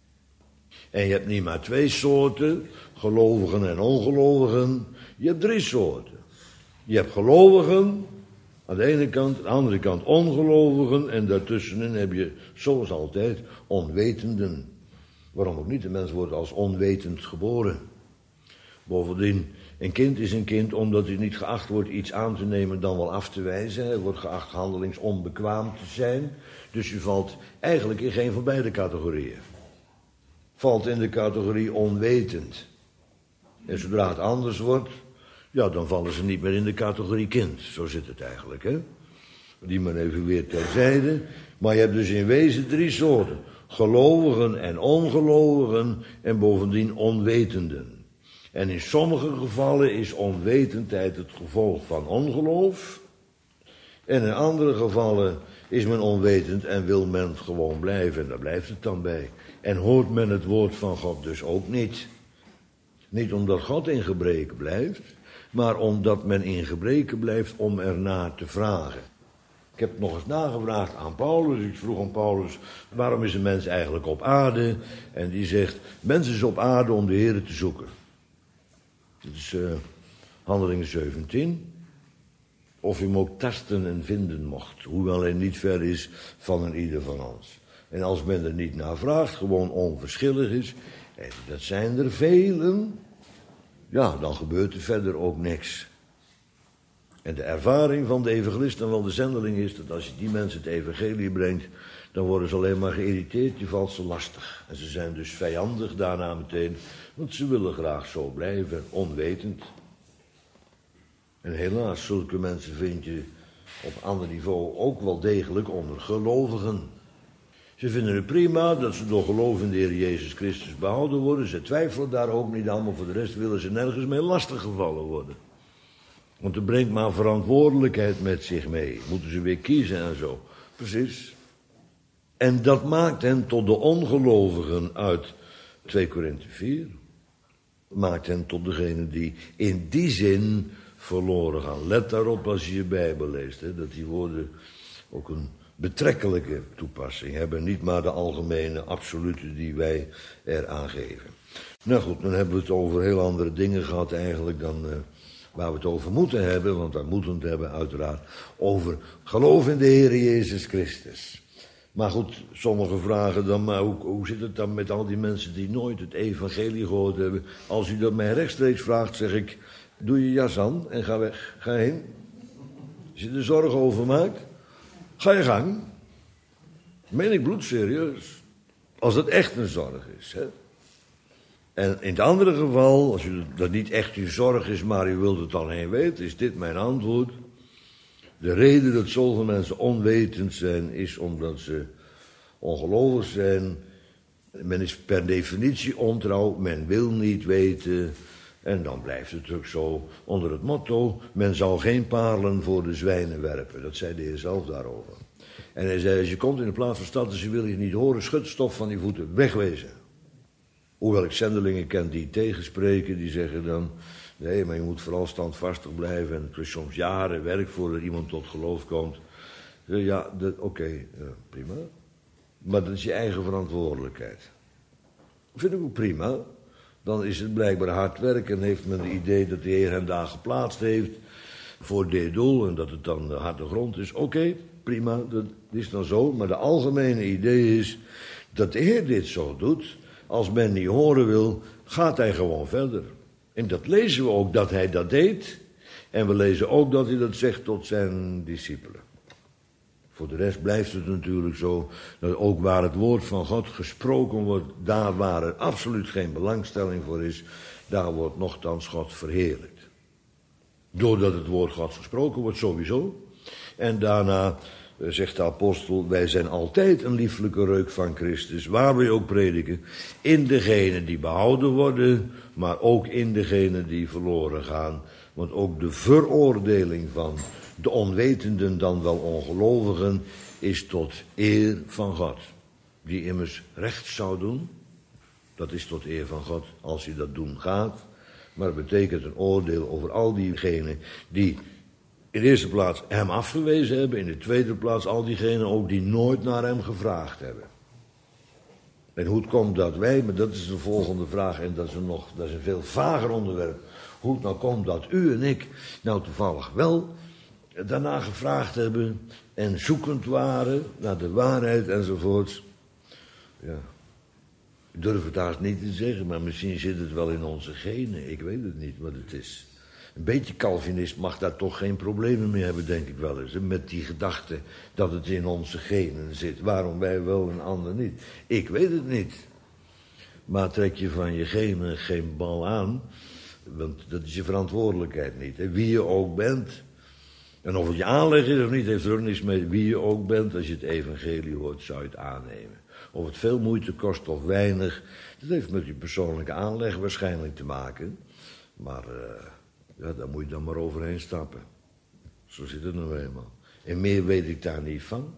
En je hebt niet maar 2 soorten, gelovigen en ongelovigen. Je hebt 3 soorten. Je hebt gelovigen aan de ene kant, aan de andere kant ongelovigen. En daartussenin heb je, zoals altijd, onwetenden. Waarom ook niet? De mens wordt als onwetend geboren. Bovendien, een kind is een kind omdat hij niet geacht wordt iets aan te nemen dan wel af te wijzen. Hij wordt geacht handelingsonbekwaam te zijn. Dus u valt eigenlijk in geen van beide categorieën. Valt in de categorie onwetend. En zodra het anders wordt, ja, dan vallen ze niet meer in de categorie kind. Zo zit het eigenlijk, hè. Die maar even weer terzijde. Maar je hebt dus in wezen 3 soorten. Gelovigen en ongelovigen en bovendien onwetenden. En in sommige gevallen is onwetendheid het gevolg van ongeloof. En in andere gevallen is men onwetend en wil men gewoon blijven. En daar blijft het dan bij. En hoort men het woord van God dus ook niet. Niet omdat God in gebreken blijft, maar omdat men in gebreken blijft om ernaar te vragen. Ik heb nog eens nagevraagd aan Paulus. Ik vroeg aan Paulus, waarom is een mens eigenlijk op aarde? En die zegt, mens is op aarde om de Heere te zoeken. Dat is Handelingen 17. Of u hem ook tasten en vinden mocht, hoewel hij niet ver is van een ieder van ons. En als men er niet naar vraagt, gewoon onverschillig is, en dat zijn er velen, ja, dan gebeurt er verder ook niks. En de ervaring van de evangelist en wel de zendeling is dat als je die mensen het evangelie brengt, dan worden ze alleen maar geïrriteerd, die valt ze lastig. En ze zijn dus vijandig daarna meteen, want ze willen graag zo blijven, onwetend. En helaas, zulke mensen vind je op ander niveau ook wel degelijk onder gelovigen. Ze vinden het prima dat ze door geloof in de Heer Jezus Christus behouden worden. Ze twijfelen daar ook niet aan, maar voor de rest willen ze nergens mee lastiggevallen worden. Want het brengt maar verantwoordelijkheid met zich mee. Moeten ze weer kiezen en zo. Precies. En dat maakt hen tot de ongelovigen uit 2 Korinthe 4. Maakt hen tot degene die in die zin verloren gaan. Let daarop als je je Bijbel leest, hè, dat die woorden ook een betrekkelijke toepassing hebben. Niet maar de algemene, absolute die wij er aan geven. Nou goed, dan hebben we het over heel andere dingen gehad eigenlijk dan waar we het over moeten hebben. Want wij moeten het hebben uiteraard over geloof in de Heer Jezus Christus. Maar goed, sommigen vragen dan, maar hoe zit het dan met al die mensen die nooit het evangelie gehoord hebben? Als u dat mij rechtstreeks vraagt, zeg ik, doe je jas aan en ga weg, ga heen. Als je er zorgen over maakt, ga je gang. Meen ik bloedserieus. Als het echt een zorg is, hè. En in het andere geval, als dat niet echt uw zorg is, maar u wilt het alleen weten, is dit mijn antwoord. De reden dat zoveel mensen onwetend zijn, is omdat ze ongelovig zijn. Men is per definitie ontrouw, men wil niet weten. En dan blijft het ook zo onder het motto, men zal geen parelen voor de zwijnen werpen. Dat zei de Heer zelf daarover. En hij zei, als je komt in de plaats van stad en ze wil je niet horen, schud stof van die voeten, wegwezen. Hoewel ik zendelingen ken die tegenspreken, die zeggen dan, nee, maar je moet vooral standvastig blijven en het is soms jaren werk voordat iemand tot geloof komt. Ja, oké, prima. Maar dat is je eigen verantwoordelijkheid. Dat vind ik ook prima. Dan is het blijkbaar hard werk en heeft men het idee dat de Heer hem daar geplaatst heeft. voor dit doel en dat het dan de harde grond is. Oké, prima, dat is dan zo. Maar de algemene idee is dat de Heer dit zo doet. Als men niet horen wil, gaat hij gewoon verder. En dat lezen we ook dat hij dat deed. En we lezen ook dat hij dat zegt tot zijn discipelen. Voor de rest blijft het natuurlijk zo dat ook waar het woord van God gesproken wordt, daar waar er absoluut geen belangstelling voor is, daar wordt nochtans God verheerlijkt. Doordat het woord God gesproken wordt sowieso. En daarna zegt de apostel, wij zijn altijd een lieflijke reuk van Christus, waar we ook prediken, in degenen die behouden worden, maar ook in degenen die verloren gaan. Want ook de veroordeling van de onwetenden, dan wel ongelovigen, is tot eer van God. Die immers recht zou doen, dat is tot eer van God als hij dat doen gaat. Maar het betekent een oordeel over al diegenen die in de eerste plaats hem afgewezen hebben, in de tweede plaats al diegenen ook die nooit naar hem gevraagd hebben. En hoe het komt dat wij, maar dat is de volgende vraag en dat is een veel vager onderwerp. Hoe het nou komt dat u en ik nou toevallig wel daarna gevraagd hebben en zoekend waren naar de waarheid enzovoorts. Ja, ik durf het haast niet te zeggen, maar misschien zit het wel in onze genen. Ik weet het niet wat het is. Een beetje Calvinist mag daar toch geen problemen mee hebben, denk ik wel eens. Met die gedachte dat het in onze genen zit. Waarom wij wel en ander niet? Ik weet het niet. Maar trek je van je genen geen bal aan, want dat is je verantwoordelijkheid niet. Hè? Wie je ook bent, en of het je aanleg is of niet, heeft er ook niks mee. Wie je ook bent, als je het evangelie hoort, zou je het aannemen. Of het veel moeite kost of weinig, dat heeft met je persoonlijke aanleg waarschijnlijk te maken. Maar ja, daar moet je dan maar overheen stappen. Zo zit het nou eenmaal. En meer weet ik daar niet van.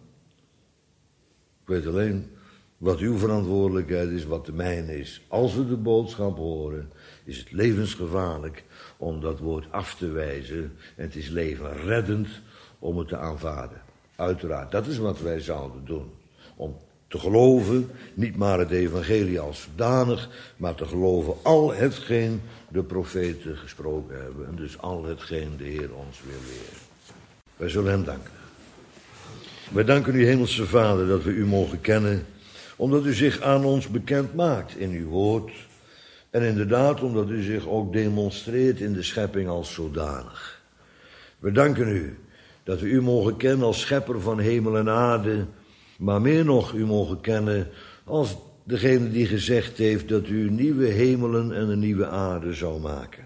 Ik weet alleen wat uw verantwoordelijkheid is, wat de mijne is. Als we de boodschap horen, is het levensgevaarlijk om dat woord af te wijzen. En het is levenreddend om het te aanvaarden. Uiteraard, dat is wat wij zouden doen. Om te geloven, niet maar het evangelie als zodanig, maar te geloven al hetgeen de profeten gesproken hebben. En dus al hetgeen de Heer ons wil leren. Wij zullen hem danken. Wij danken u, hemelse Vader, dat we u mogen kennen, omdat u zich aan ons bekend maakt in uw woord. En inderdaad, omdat u zich ook demonstreert in de schepping als zodanig. We danken u dat we u mogen kennen als schepper van hemel en aarde, maar meer nog u mogen kennen als degene die gezegd heeft dat u nieuwe hemelen en een nieuwe aarde zou maken.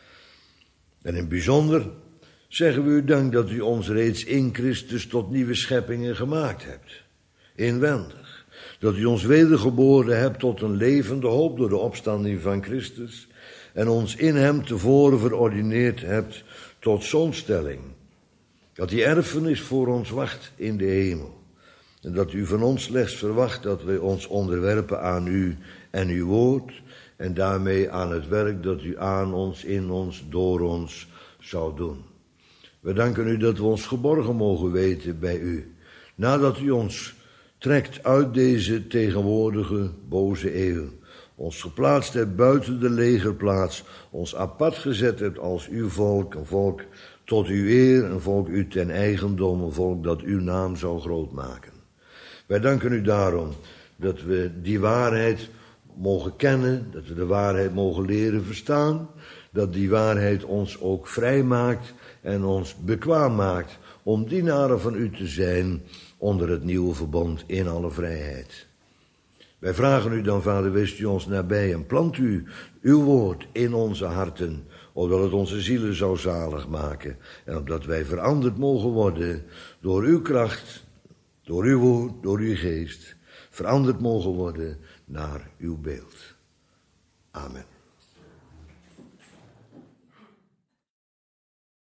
En in het bijzonder zeggen we u dank dat u ons reeds in Christus tot nieuwe scheppingen gemaakt hebt. Inwendig. Dat u ons wedergeboren hebt tot een levende hoop door de opstanding van Christus. En ons in hem tevoren verordineerd hebt tot zoonstelling. Dat die erfenis voor ons wacht in de hemel. En dat u van ons slechts verwacht dat wij ons onderwerpen aan u en uw woord. En daarmee aan het werk dat u aan ons, in ons, door ons zou doen. We danken u dat we ons geborgen mogen weten bij u. Nadat u ons trekt uit deze tegenwoordige boze eeuw. Ons geplaatst hebt buiten de legerplaats. Ons apart gezet hebt als uw volk. Een volk tot uw eer. Een volk u ten eigendom. Een volk dat uw naam zou groot maken. Wij danken u daarom dat we die waarheid mogen kennen. Dat we de waarheid mogen leren verstaan. Dat die waarheid ons ook vrij maakt en ons bekwaam maakt om dienaren van u te zijn onder het nieuwe verbond in alle vrijheid. Wij vragen u dan, Vader, wees u ons nabij en plant u uw woord in onze harten, opdat het onze zielen zou zalig maken en opdat wij veranderd mogen worden door uw kracht, door uw woord, door uw geest, veranderd mogen worden naar uw beeld. Amen.